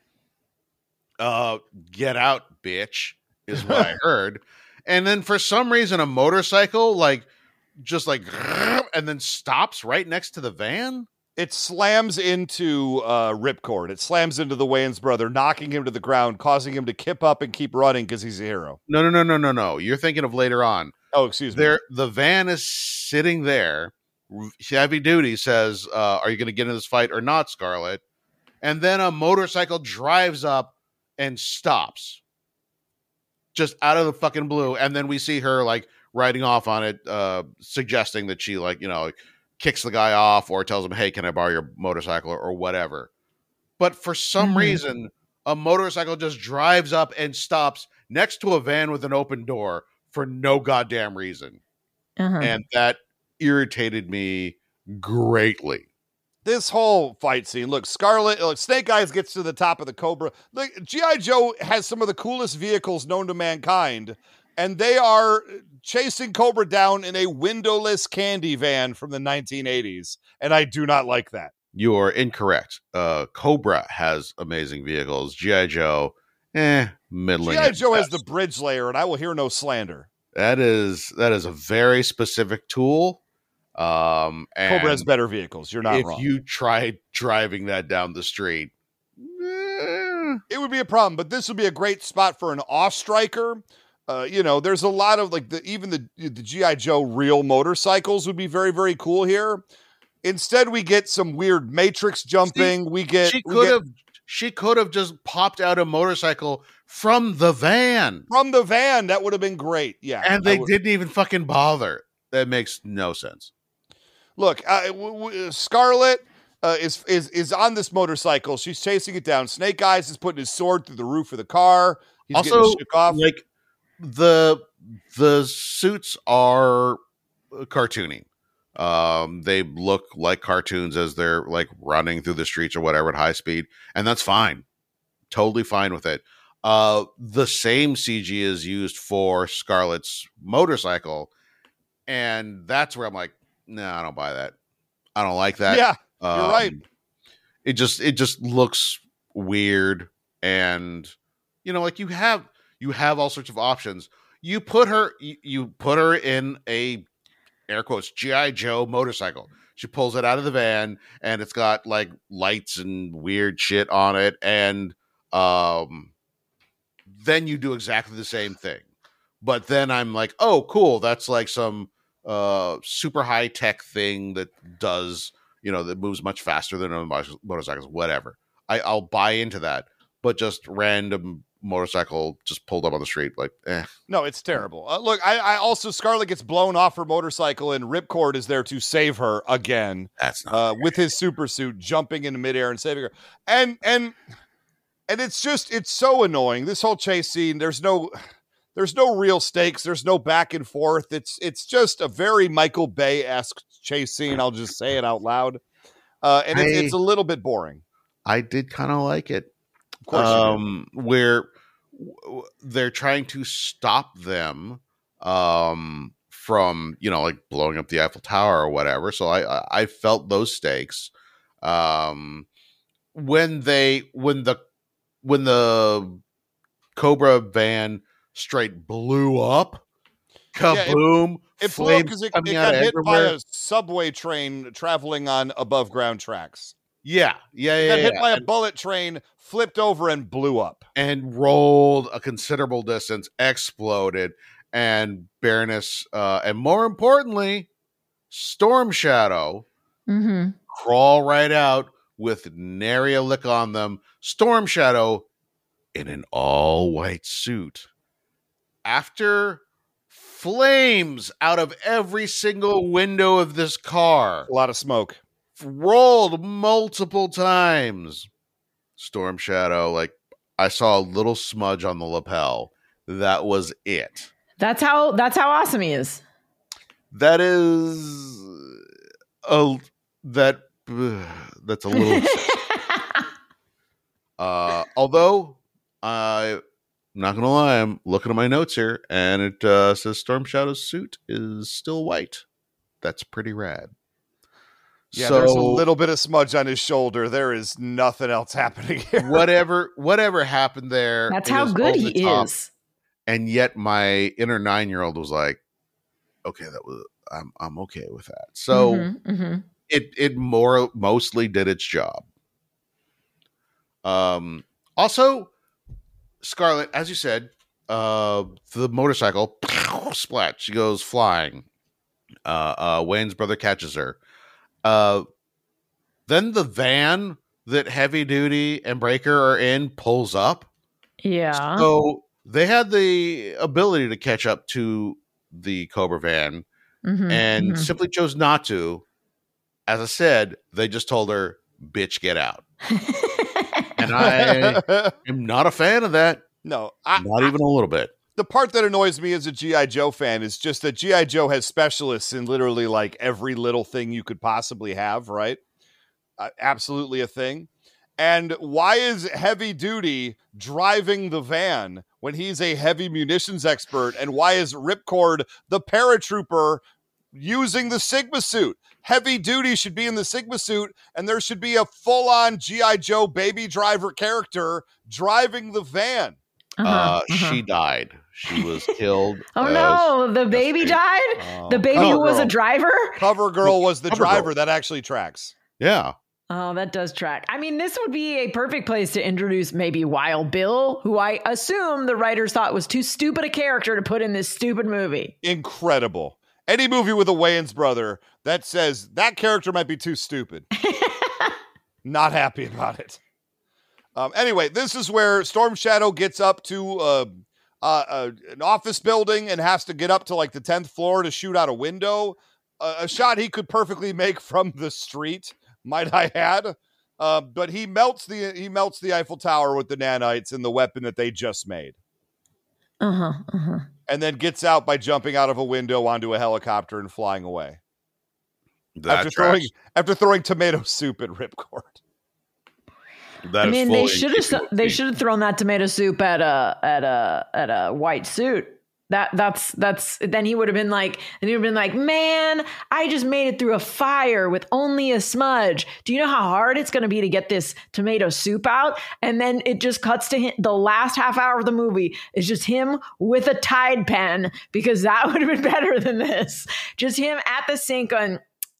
uh, get out, bitch, is what I heard. And then for some reason, a motorcycle like just like and then stops right next to the van. It slams into uh, Ripcord. It slams into the Wayans brother, knocking him to the ground, causing him to kip up and keep running because he's a hero. No, no, no, no, no, no. You're thinking of later on. Oh, excuse me. There, the van is sitting there. Heavy Duty says, uh, "Are you going to get in this fight or not, Scarlet?" And then a motorcycle drives up and stops, just out of the fucking blue. And then we see her like riding off on it, uh, suggesting that she like you know kicks the guy off or tells him, "Hey, can I borrow your motorcycle?" or, or whatever. But for some Mm-hmm. reason, a motorcycle just drives up and stops next to a van with an open door for no goddamn reason. Uh-huh. And that irritated me greatly. This whole fight scene, look, Scarlet, look, Snake Eyes gets to the top of the Cobra. Look, G I. Joe has some of the coolest vehicles known to mankind, and they are chasing Cobra down in a windowless candy van from the nineteen eighties, and I do not like that. You are incorrect. Uh, Cobra has amazing vehicles. G I. Joe, eh, middling. G I. at Joe has the best. bridge layer, and I will hear no slander. That is that is a very specific tool. Um, and Cobra has better vehicles. You're not if wrong. you tried driving that down the street, eh, It would be a problem, but this would be a great spot for an off striker. Uh, you know, there's a lot of like the even the the G I. Joe real motorcycles would be very very cool here. Instead, we get some weird Matrix jumping. we get she we could get- have she could have just popped out a motorcycle from the van, from the van. That would have been great. Yeah, and they I would- didn't even fucking bother. That makes no sense. Look, uh, w- w- Scarlet uh, is is is on this motorcycle. She's chasing it down. Snake Eyes is putting his sword through the roof of the car. He's Also, getting shook off. like the the suits are cartoony. Um, they look like cartoons as they're like running through the streets or whatever at high speed, and that's fine. Totally fine with it. Uh, the same C G is used for Scarlet's motorcycle, and that's where I'm like, no, I don't buy that. I don't like that. yeah, Um, you're right. It just it just looks weird, and you know, like you have you have all sorts of options. You put her you, you put her in a air quotes G I. Joe motorcycle. She pulls it out of the van, and it's got like lights and weird shit on it, and um, then you do exactly the same thing. But then I'm like, oh, cool, that's like some uh super high tech thing that does you know that moves much faster than other motor- motorcycles. Whatever, I, I'll buy into that. But just random motorcycle just pulled up on the street, like, eh. No, it's terrible. Uh, look, I, I also Scarlet gets blown off her motorcycle, and Ripcord is there to save her again. That's not uh, with his super suit, jumping into midair and saving her. And and and it's just it's so annoying. This whole chase scene. There's no there's no real stakes. There's no back and forth. It's it's just a very Michael Bay-esque chase scene. I'll just say it out loud. Uh, and it's, I- it's a little bit boring. I did kind of like it. Of course, you do. um, where w- they're trying to stop them um, from, you know, like blowing up the Eiffel Tower or whatever. So I, I, I felt those stakes. Um, when they, when the, when the Cobra van straight blew up, kaboom, yeah, it, it blew up because it, it got hit everywhere. by a subway train traveling on above ground tracks. Yeah, yeah, it yeah. got yeah, hit yeah. by a and, bullet train, flipped over, and blew up. And rolled a considerable distance, exploded, and Baroness, uh, and more importantly, Storm Shadow, mm-hmm. crawl right out with nary a lick on them. Storm Shadow in an all-white suit. After flames out of every single window of this car. A lot of smoke. Rolled multiple times. Storm Shadow, like, I saw a little smudge on the lapel. That was it. That's how that's how awesome he is. That is a that uh, that's a little uh although I I'm not gonna lie, I'm looking at my notes here, and it uh, says Storm Shadow's suit is still white. That's pretty rad. Yeah, so, there's a little bit of smudge on his shoulder. There is nothing else happening here. Whatever, whatever happened there. That's how good he top, is. And yet, my inner nine-year-old was like, "Okay, that was I'm I'm okay with that." So mm-hmm, mm-hmm. it it more mostly did its job. Um. Also, Scarlet, as you said, uh, the motorcycle splat. She goes flying. Uh, uh, Wayne's brother catches her. Uh, then the van that Heavy Duty and Breaker are in pulls up. Yeah. So they had the ability to catch up to the Cobra van mm-hmm, and mm-hmm. simply chose not to. As I said, they just told her, "Bitch, get out." And I am not a fan of that. No, I, not even I, a little bit. The part that annoys me as a G I. Joe fan is just that G I. Joe has specialists in literally like every little thing you could possibly have, right? Uh, absolutely a thing. And why is Heavy Duty driving the van when he's a heavy munitions expert? And why is Ripcord the paratrooper using the Sigma suit? Heavy Duty should be in the Sigma suit, and there should be a full-on G I. Joe baby driver character driving the van. Uh-huh, uh, uh-huh. She died. She was killed. Oh no, the baby died? Uh, the baby who was girl. a driver? Cover Girl was the Cover driver. Girl. That actually tracks. Yeah. Oh, that does track. I mean, this would be a perfect place to introduce maybe Wild Bill, who I assume the writers thought was too stupid a character to put in this stupid movie. Incredible. Any movie with a Wayans brother that says that character might be too stupid. Not happy about it. Um, anyway, this is where Storm Shadow gets up to uh, uh, uh, an office building and has to get up to like the tenth floor to shoot out a window. Uh, a shot he could perfectly make from the street, might I add. Uh, but he melts the he melts the Eiffel Tower with the nanites and the weapon that they just made. Uh-huh, uh-huh. And then gets out by jumping out of a window onto a helicopter and flying away. That after throwing after throwing tomato soup at Ripcord. That I mean, is they should have they should have thrown that tomato soup at a at a at a white suit. That that's that's then he would have been like, and he would have been like, man, I just made it through a fire with only a smudge. Do you know how hard it's going to be to get this tomato soup out? And then it just cuts to him. The last half hour of the movie is just him with a Tide pen, because that would have been better than this. Just him at the sink going.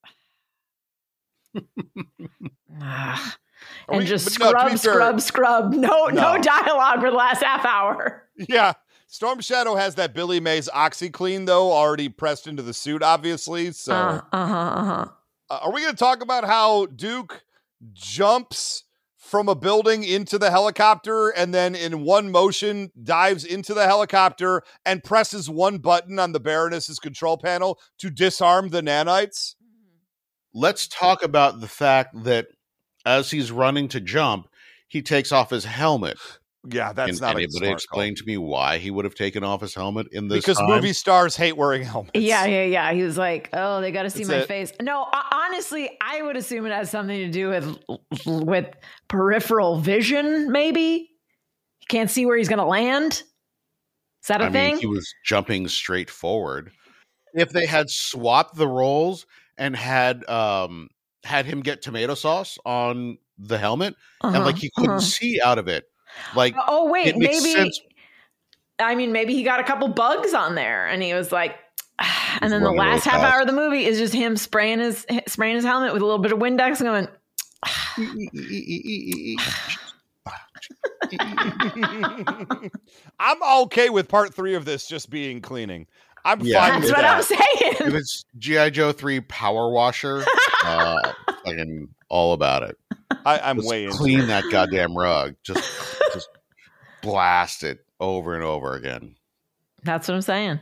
ah. And we, just scrub, no, scrub, scrub. No, no, no dialogue for the last half hour. Yeah. Storm Shadow has that Billy Mays OxyClean, though, already pressed into the suit, obviously. So, uh, uh-huh, uh-huh. Uh, are we going to talk about how Duke jumps from a building into the helicopter and then in one motion dives into the helicopter and presses one button on the Baroness's control panel to disarm the nanites? Let's talk about the fact that as he's running to jump, he takes off his helmet. Yeah, that's Can not anybody a explain to me why he would have taken off his helmet in this because time? Movie stars hate wearing helmets. Yeah, yeah, yeah. He was like, "Oh, they got to see That's my it. face." No, uh, honestly, I would assume it has something to do with with peripheral vision. Maybe he can't see where he's going to land. Is that a I thing? mean, he was jumping straight forward. if they had swapped the roles and had um had him get tomato sauce on the helmet, Uh-huh, and like he couldn't uh-huh. see out of it. Like, Oh wait, it makes maybe. sense. I mean, maybe he got a couple bugs on there, and he was like, ah, and He's then the running really last half fast. hour of the movie is just him spraying his spraying his helmet with a little bit of Windex and going. I'm okay with part three of this just being cleaning. I'm Yeah. fine That's with what that. I'm saying. If it's G I. Joe three Power Washer, uh, fucking all about it. I, I'm Just way into clean it. that goddamn rug. Just, just blast it over and over again. That's what I'm saying.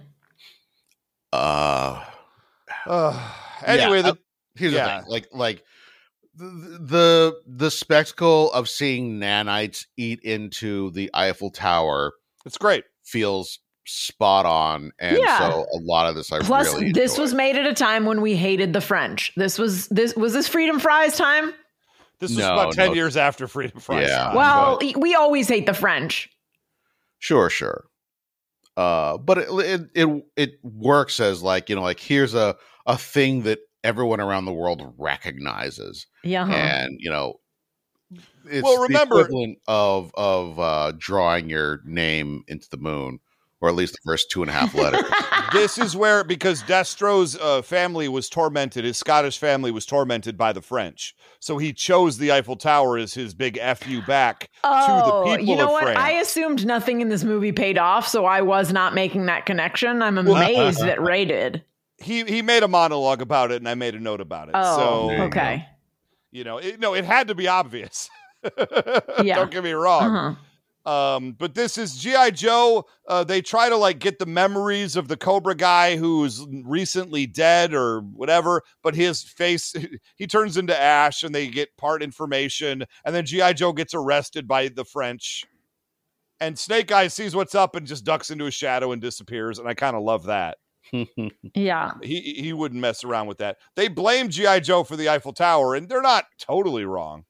Uh, Uh, anyway, yeah, the, uh, here's yeah. the thing. Like, like the, the the spectacle of seeing nanites eat into the Eiffel Tower it's great. feels spot on, and Yeah. so a lot of this I Plus, really this enjoy. was made at a time when we hated the French. This was this was this Freedom Fries time. This was No, about ten no. years after Freedom Fries. Yeah. time, Well, but- we always hate the French. Sure, sure. Uh, but it, it it it works as like, you know, like here's a a thing that everyone around the world recognizes, Yeah. huh. and you know, it's Well, remember- the equivalent of of uh, drawing your name into the moon, or at least the first two and a half letters. this is where, because Destro's uh, family was tormented, his Scottish family was tormented by the French. So he chose the Eiffel Tower as his big F you back Oh, to the people you know of what? France. I assumed nothing in this movie paid off, so I was not making that connection. I'm amazed that Ray did. he he made a monologue about it, and I made a note about it. Oh, so okay. you know, it, no, it had to be obvious. Yeah. Don't get me wrong. Uh-huh. Um, but this is G I. Joe. Uh, they try to like get the memories of the Cobra guy who's recently dead or whatever, but his face, he turns into ash, and they get part information. And then G I. Joe gets arrested by the French, and Snake Eyes sees what's up and just ducks into a shadow and disappears. And I kind of love that. Yeah. He he wouldn't mess around with that. They blame G I. Joe for the Eiffel Tower, and they're not totally wrong.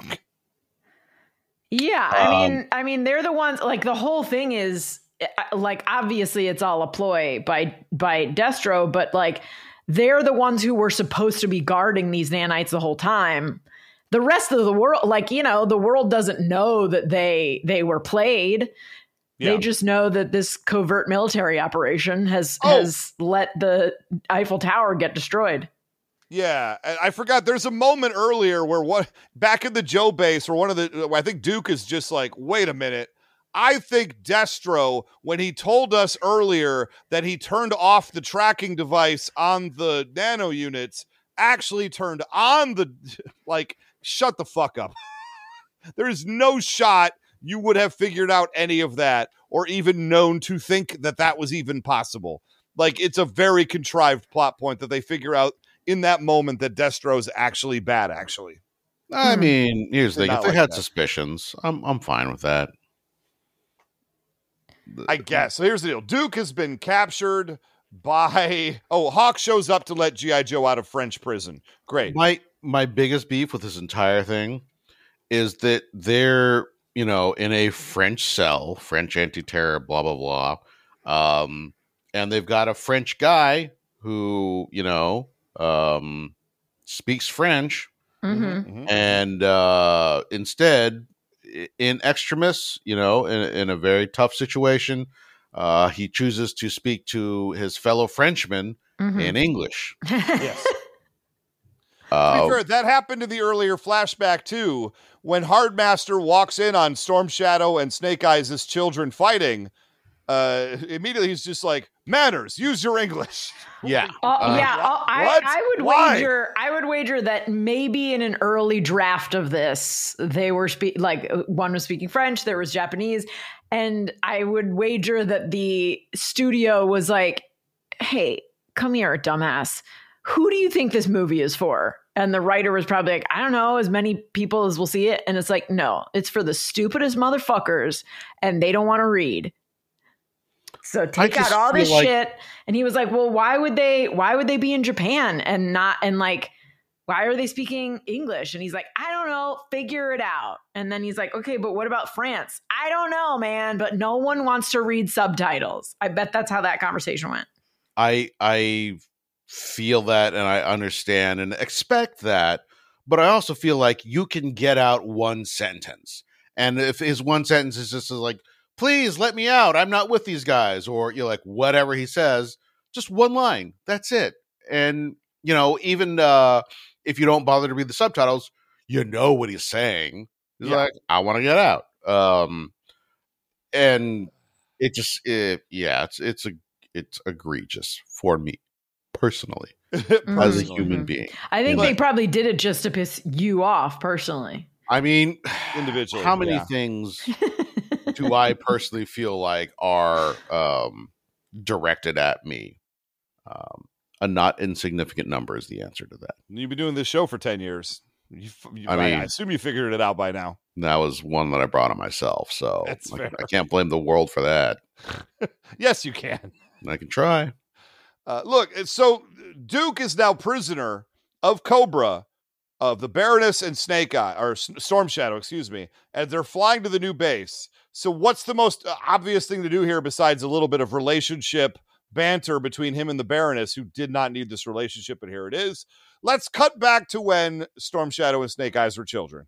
Yeah, I Um, mean, I mean, they're the ones. Like the whole thing is, uh, like, obviously, it's all a ploy by by Destro, but like, they're the ones who were supposed to be guarding these nanites the whole time. The rest of the world, like, you know, the world doesn't know that they they were played. Yeah. They just know that this covert military operation has Oh. has let the Eiffel Tower get destroyed. Yeah, and I forgot. There's a moment earlier where what back in the Joe base, where one of the I think Duke is just like, wait a minute. I think Destro, when he told us earlier that he turned off the tracking device on the nano units, actually turned on the like. Shut the fuck up. There is no shot you would have figured out any of that, or even known to think that that was even possible. Like, it's a very contrived plot point that they figure out in that moment that Destro's actually bad, actually. I Hmm. mean, here's the They're thing: if not they like had that. suspicions, I'm I'm fine with that. I guess. So here's the deal. Duke has been captured by... Oh, Hawk shows up to let G I. Joe out of French prison. Great. My my biggest beef with this entire thing is that they're, you know, in a French cell, French anti-terror, blah blah blah, um, and they've got a French guy who, you know, um, speaks French, Mm-hmm. Mhm. and uh, instead, i- in extremis, you know, in, in a very tough situation, uh, he chooses to speak to his fellow Frenchmen Mm-hmm. in English. Yes. To Uh, be fair, that happened in the earlier flashback too, when Hardmaster walks in on Storm Shadow and Snake Eyes as children fighting. Uh, immediately he's just like, manners, use your English. yeah. Oh, Uh, yeah, oh, I, What? I would Why? wager. I would wager that maybe in an early draft of this, they were spe- like one was speaking French, there was Japanese, and I would wager that the studio was like, "Hey, come here, dumbass. Who do you think this movie is for?" And the writer was probably like, "I don't know, as many people as will see it." And it's like, no, it's for the stupidest motherfuckers, and they don't want to read. So take out just all this feel like- shit. And he was like, well, why would they, why would they be in Japan and not, and like, why are they speaking English? And he's like, I don't know, figure it out. And then he's like, okay, but what about France? I don't know, man, but no one wants to read subtitles. I bet that's how that conversation went. I I feel that and I understand and expect that, but I also feel like you can get out one sentence. And if his one sentence is just like, please let me out, I'm not with these guys, or you're like, whatever he says, just one line. That's it. And, you know, even uh, if you don't bother to read the subtitles, you know what he's saying. He's Yeah. like, I want to get out. Um, and it just, it, yeah, it's, it's a, it's egregious for me personally as a Personally. human being. I think But- they probably did it just to piss you off personally. I mean, Individually, how many yeah. things do I personally feel like are um, directed at me? Um, a not insignificant number is the answer to that. You've been doing this show for ten years. You, you, I I, mean- I assume you figured it out by now. That was one that I brought on myself, so That's I, fair. I can't blame the world for that. Yes, you can. I can try. Uh, look, so Duke is now prisoner of Cobra, of the Baroness and Snake Eye, or S- Storm Shadow, excuse me, and they're flying to the new base. So what's the most uh, obvious thing to do here besides a little bit of relationship banter between him and the Baroness, who did not need this relationship, but here it is. Let's cut back to when Storm Shadow and Snake Eyes were children.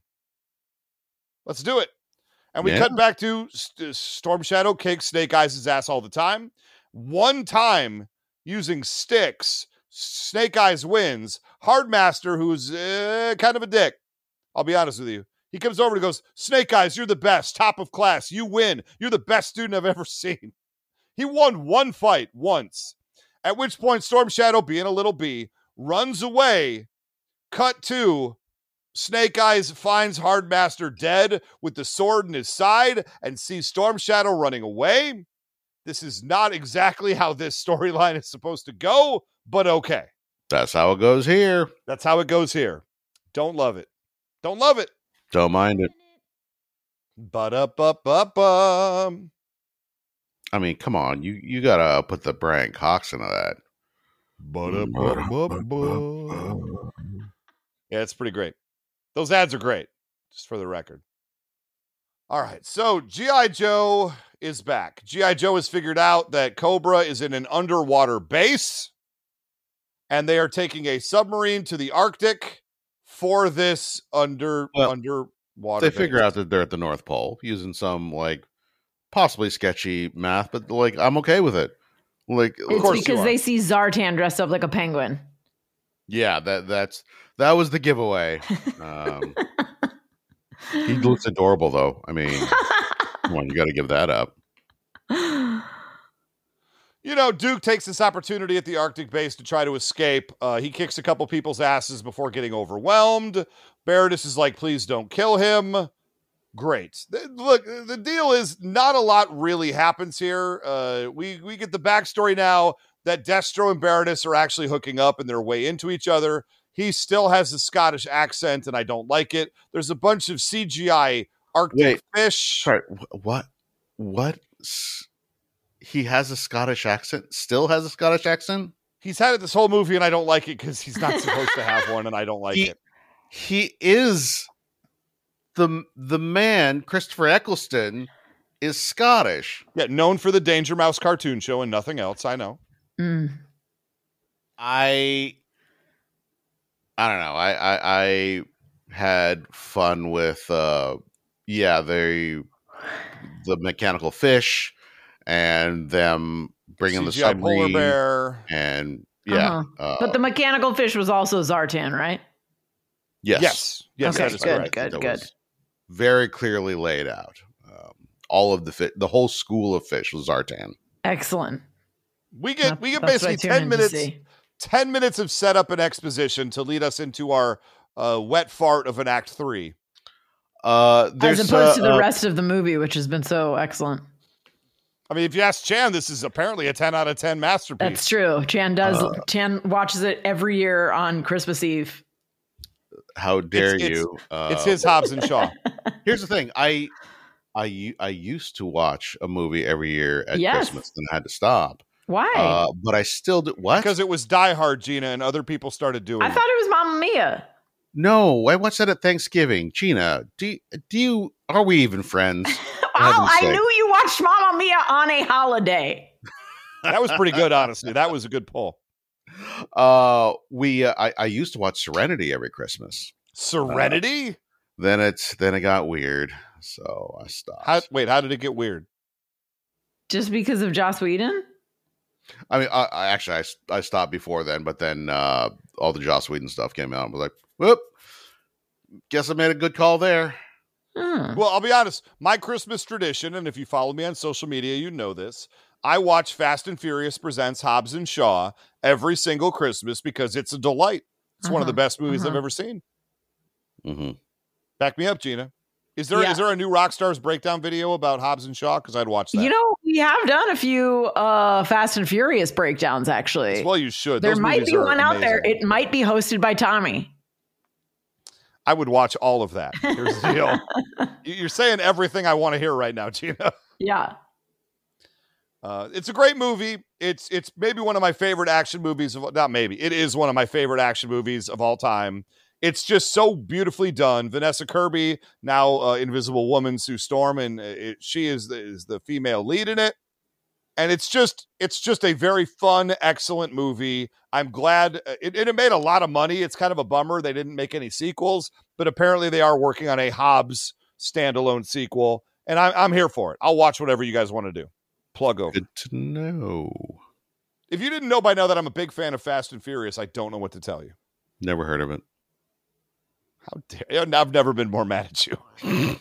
Let's do it. And we Yeah. cut back to St- Storm Shadow kicks Snake Eyes' ass all the time. One time using sticks, Snake Eyes wins. Hardmaster, who's uh, kind of a dick, I'll be honest with you. He comes over and goes, Snake Eyes, you're the best, top of class. You win. You're the best student I've ever seen. He won one fight once. At which point, Storm Shadow, being a little bee, runs away. Cut to Snake Eyes finds Hardmaster dead with the sword in his side and sees Storm Shadow running away. This is not exactly how this storyline is supposed to go, but okay. That's how it goes here. That's how it goes here. Don't love it. Don't love it. Don't mind it. Ba-da-ba-ba-bum. I mean, come on. You you gotta put the Brian Cox into that. Ba-da-ba-ba-ba. Yeah, it's pretty great. Those ads are great, just for the record. All right, so G I. Joe is back. G I. Joe has figured out that Cobra is in an underwater base, and they are taking a submarine to the Arctic for this under Well, underwater They base. figure out that they're at the North Pole using some like possibly sketchy math, but like I'm okay with it. Like, It's course you because are. they see Zartan dressed up like a penguin. yeah, that that's that was the giveaway. Um, he looks adorable, though. I mean, come on, you got to give that up. You know, Duke takes this opportunity at the Arctic base to try to escape. Uh, he kicks a couple people's asses before getting overwhelmed. Baroness is like, please don't kill him. Great. Th- Look, the deal is not a lot really happens here. Uh, we, we get the backstory now that Destro and Baroness are actually hooking up and they're way into each other. He still has a Scottish accent, and I don't like it. There's a bunch of C G I Arctic Wait, fish. Sorry, wh- what? What? S- He has a Scottish accent? Still has a Scottish accent? He's had it this whole movie, and I don't like it because he's not supposed to have one, and I don't like He- it. He is the the man, Christopher Eccleston, is Scottish. Yeah, known for the Danger Mouse cartoon show and nothing else. I know. Mm. I I don't know. I I, I had fun with uh yeah, they the mechanical fish and them bringing the C G I polar submarine bear. and yeah. Uh-huh. uh, But the mechanical fish was also Zartan, right? yes. Yes, yes, Okay, that is good, correct. good. That was very clearly laid out. Um, all of the fi- the whole school of fish was Zartan. Excellent. We get That- we get that's what I basically tune ten in to minutes, see. ten minutes of setup and exposition to lead us into our uh, wet fart of an Act Three. Uh, there's, As opposed to uh, the uh, rest of the movie, which has been so excellent. I mean, if you ask Chan, this is apparently a ten out of ten masterpiece. That's true. Chan does. Uh, Chan watches it every year on Christmas Eve. How dare It's- you? Uh, It's his Hobbs and Shaw. Here's the thing. I, I, u- I used to watch a movie every year at Yes. Christmas, and had to stop. Why? Uh, but I still do. What? Because it was Die Hard, Gina, and other people started doing I it. thought it was Mamma Mia. No, I watched that at Thanksgiving. Gina, do you, do you? Are we even friends? Oh, heaven's I sake. knew you watched Mamma Mia on a holiday. That was pretty good, honestly. That was a good pull. Uh, we uh, I, I used to watch Serenity every Christmas. Serenity? Uh, then it's then it got weird, so I stopped. How, wait, how did it get weird? Just because of Joss Whedon? I mean, I, I actually I, I stopped before then, but then uh, all the Joss Whedon stuff came out. I was like, whoop, guess I made a good call there. Hmm. Well, I'll be honest. My Christmas tradition, and if you follow me on social media, you know this. I watch Fast and Furious Presents Hobbs and Shaw every single Christmas because it's a delight. It's uh-huh. one of the best movies uh-huh. I've ever seen. Mm-hmm. Back me up, Gina. Is there Yeah. is there a new Rockstars breakdown video about Hobbs and Shaw? Because I'd watch that. You know, we have done a few uh, Fast and Furious breakdowns, actually. Well, you should. There Those might movies be are one out amazing. there. It might be hosted by Tommy. I would watch all of that. Here's the deal. You- You're saying everything I want to hear right now, Gina. Yeah. Uh, it's a great movie. It's it's maybe one of my favorite action movies of not maybe it is one of my favorite action movies of all time. It's just so beautifully done. Vanessa Kirby, now uh, Invisible Woman, Sue Storm, and it, she is the, is the female lead in it. And it's just it's just a very fun, excellent movie. I'm glad it, it made a lot of money. It's kind of a bummer they didn't make any sequels, but apparently they are working on a Hobbs standalone sequel, and I'm I'm here for it. I'll watch whatever you guys want to do. Plug over. Good to know. If you didn't know by now that I'm a big fan of Fast and Furious, I don't know what to tell you. Never heard of it. How dare I've never been more mad at you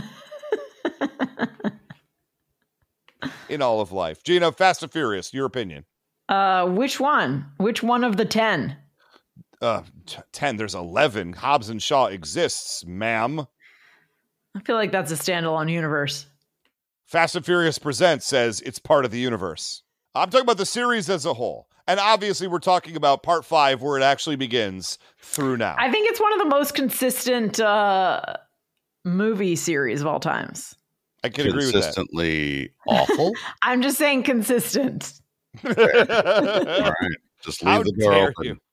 in all of life. Gina, Fast and Furious, your opinion. Uh, which one? Which one of the ten? Uh, t- ten, there's eleven. Hobbs and Shaw exists, ma'am. I feel like that's a standalone universe. Fast and Furious Presents says it's part of the universe. I'm talking about the series as a whole. And obviously we're talking about part five where it actually begins through now. I think it's one of the most consistent uh, movie series of all times. I can agree with that. Consistently awful. I'm just saying consistent. All right. Just leave How the door dare open. you?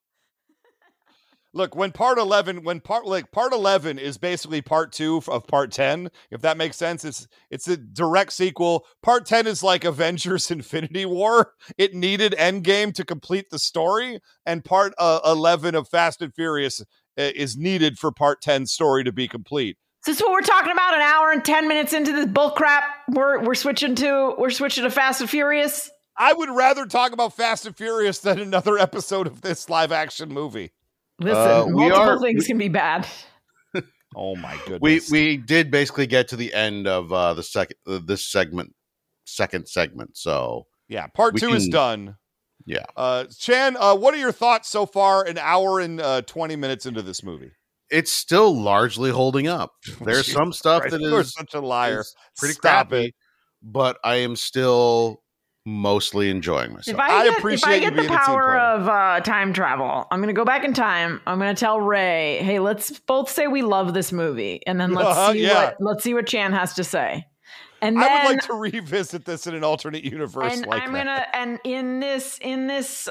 Look, when part eleven, when part like part eleven is basically part two of part ten, if that makes sense, it's it's a direct sequel. Part ten is like Avengers: Infinity War. It needed Endgame to complete the story, and part uh, eleven of Fast and Furious uh, is needed for part ten's story to be complete. Is this what we're talking about? An hour and ten minutes into this bull crap, we're we're switching to we're switching to Fast and Furious. I would rather talk about Fast and Furious than another episode of this live action movie. Listen, Uh, we multiple are- things we- can be bad. Oh my goodness. We we did basically get to the end of uh, the second uh, this segment, second segment. So yeah, part we two is can- done. yeah, Uh, Chan, uh, what are your thoughts so far? An hour and uh, twenty minutes into this movie. it's still largely holding up. There's Jesus some stuff Christ, that you're is such a liar. is pretty Stop crappy, it. but I am still mostly enjoying myself. If I, I get, appreciate if I you get the being a team power player. of uh, time travel, I'm going to go back in time. I'm going to tell Ray, "Hey, let's both say we love this movie, and then let's Uh-huh, see yeah. what let's see what Chan has to say." And then, I would like to revisit this in an alternate universe and like I'm that. gonna and in this in this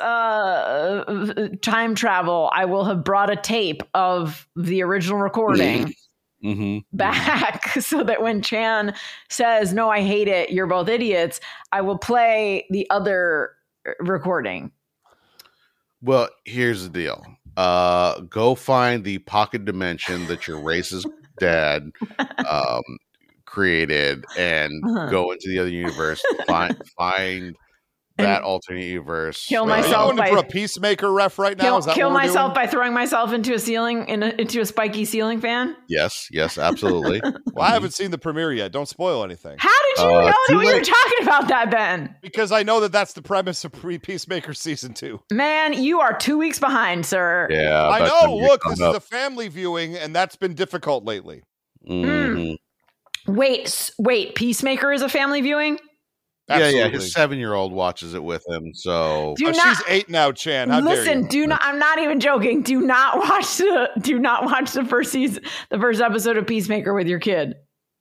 uh, time travel, I will have brought a tape of the original recording. Mm-hmm. Back so that when Chan says, "No, I hate it, you're both idiots," I will play the other recording. Well, here's the deal. Uh, go find the pocket dimension that your racist dad um, created, and Uh-huh. go into the other universe. Find find that And alternate universe. kill Wait, are you myself going by- for a Peacemaker ref right now? Kill, Is that kill what we're myself doing? by throwing myself into a ceiling in a, into a spiky ceiling fan. Yes, yes, absolutely. Well, I haven't seen the premiere yet. Don't spoil anything. How did you Uh, know that too we were late. talking about that, Ben? Because I know that that's the premise of pre Peacemaker season two. Man, you are two weeks behind, sir. Yeah, I that's know. gonna get Look, caught this up. is a family viewing, and that's been difficult lately. Mhm. Wait, s- wait. Peacemaker is a family viewing. Yeah, yeah. Absolutely. His seven-year-old watches it with him. So Do Oh, not she's eight now, Chan. How listen. dare you? Do not. I'm not even joking. Do not watch the. Do not watch the first season, the first episode of Peacemaker with your kid.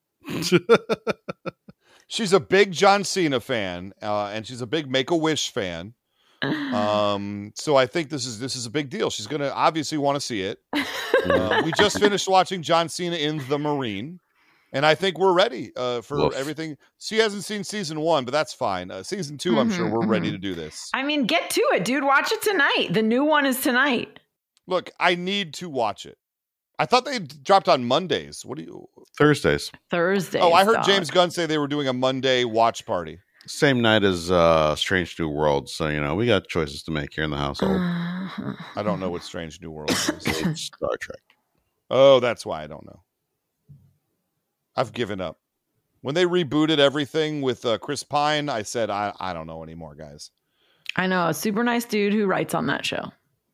She's a big John Cena fan, uh, and she's a big Make-A-Wish fan. Um, so I think this is this is a big deal. She's going to obviously want to see it. Uh, we just finished watching John Cena in The Marine, And I think we're ready uh, for Oof. everything. She hasn't seen season one, but that's fine. Uh, season two, mm-hmm, I'm sure we're mm-hmm. ready to do this. I mean, get to it, dude. Watch it tonight. The new one is tonight. Look, I need to watch it. I thought they dropped on Mondays. What do you? Thursdays. Thursdays. Oh, I heard dog. James Gunn say they were doing a Monday watch party. Same night as uh, Strange New Worlds. So, you know, we got choices to make here in the household. Uh, I don't know what Strange New Worlds is. It's Star Trek. Oh, that's why I don't know. I've given up. When they rebooted everything with uh, Chris Pine, I said, I, I don't know anymore, guys. I know. A super nice dude who writes on that show.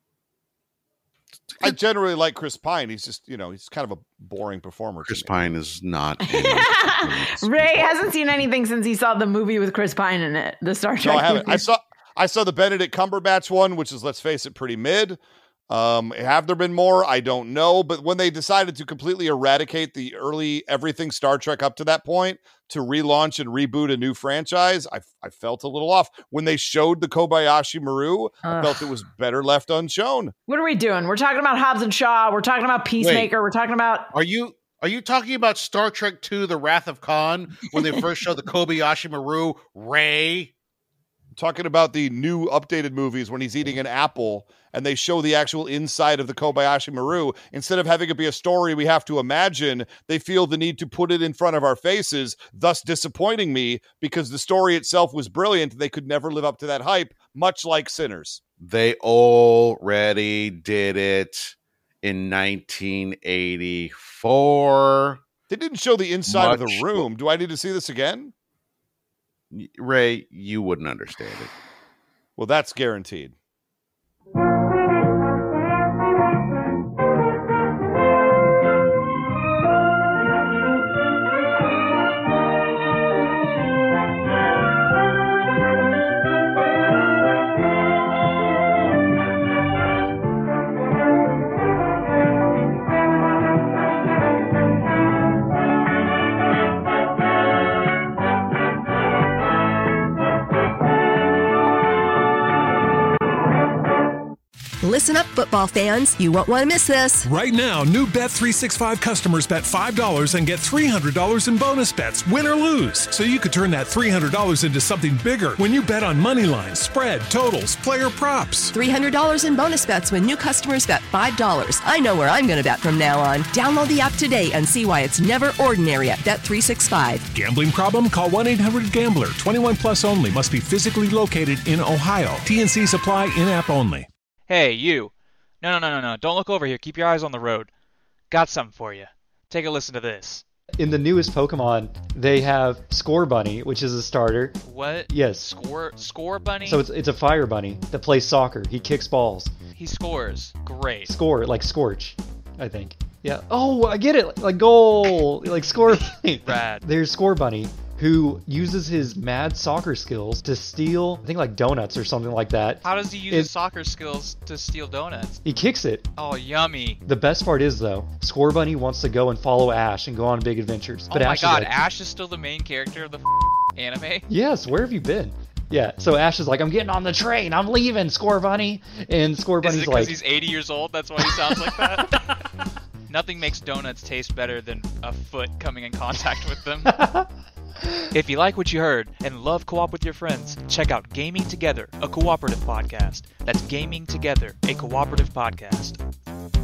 I generally like Chris Pine. He's just, you know, he's kind of a boring performer. Chris Pine is not. Ray hasn't seen anything since he saw the movie with Chris Pine in it. The Star Trek. No, I haven't. movie. I saw I saw the Benedict Cumberbatch one, which is, let's face it, pretty mid. Um, have there been more? I don't know. But when they decided to completely eradicate the early everything Star Trek up to that point to relaunch and reboot a new franchise, I, I felt a little off. When they showed the Kobayashi Maru, I felt it was better left unshown. What are we doing? We're talking about Hobbs and Shaw. We're talking about Peacemaker. Wait, we're talking about... Are you are you talking about Star Trek two, The Wrath of Khan, when they first showed the Kobayashi Maru, Ray? Talking about the new updated movies when he's eating an apple and they show the actual inside of the Kobayashi Maru. Instead of having it be a story we have to imagine, they feel the need to put it in front of our faces, thus disappointing me because the story itself was brilliant. They could never live up to that hype, much like Sinners. They already did it in nineteen eighty-four. They didn't show the inside much of the room. Do I need to see this again? Ray, you wouldn't understand it. Well, that's guaranteed. Listen up, football fans. You won't want to miss this. Right now, new Bet three sixty-five customers bet five dollars and get three hundred dollars in bonus bets, win or lose. So you could turn that three hundred dollars into something bigger when you bet on money lines, spread, totals, player props. three hundred dollars in bonus bets when new customers bet five dollars. I know where I'm going to bet from now on. Download the app today and see why it's never ordinary at Bet three sixty-five. Gambling problem? Call one eight hundred gambler. twenty-one plus only. Must be physically located in Ohio. T N C supply in-app only. Hey, you. No, no, no, no, no. Don't look over here. Keep your eyes on the road. Got something for you. Take a listen to this. In the newest Pokemon, they have Score Bunny, which is a starter. What? Yes. Score Score Bunny? So it's it's a fire bunny that plays soccer. He kicks balls. He scores. Great. Score, like Scorch, I think. Yeah. Oh, I get it. Like goal. Like Score Bunny. Rad. There's Score Bunny, who uses his mad soccer skills to steal, I think, like donuts or something like that. How does he use it, his soccer skills to steal donuts? He kicks it. Oh, yummy. The best part is, though, Score Bunny wants to go and follow Ash and go on big adventures. But oh my Ash god, is like, Ash is still the main character of the anime? Yes, where have you been? Yeah, so Ash is like, I'm getting on the train, I'm leaving, Score Bunny. And Score Bunny's is it like... because he's eighty years old, that's why he sounds like that? Nothing makes donuts taste better than a foot coming in contact with them. If you like what you heard and love co-op with your friends, check out Gaming Together, a cooperative podcast. That's Gaming Together, a cooperative podcast.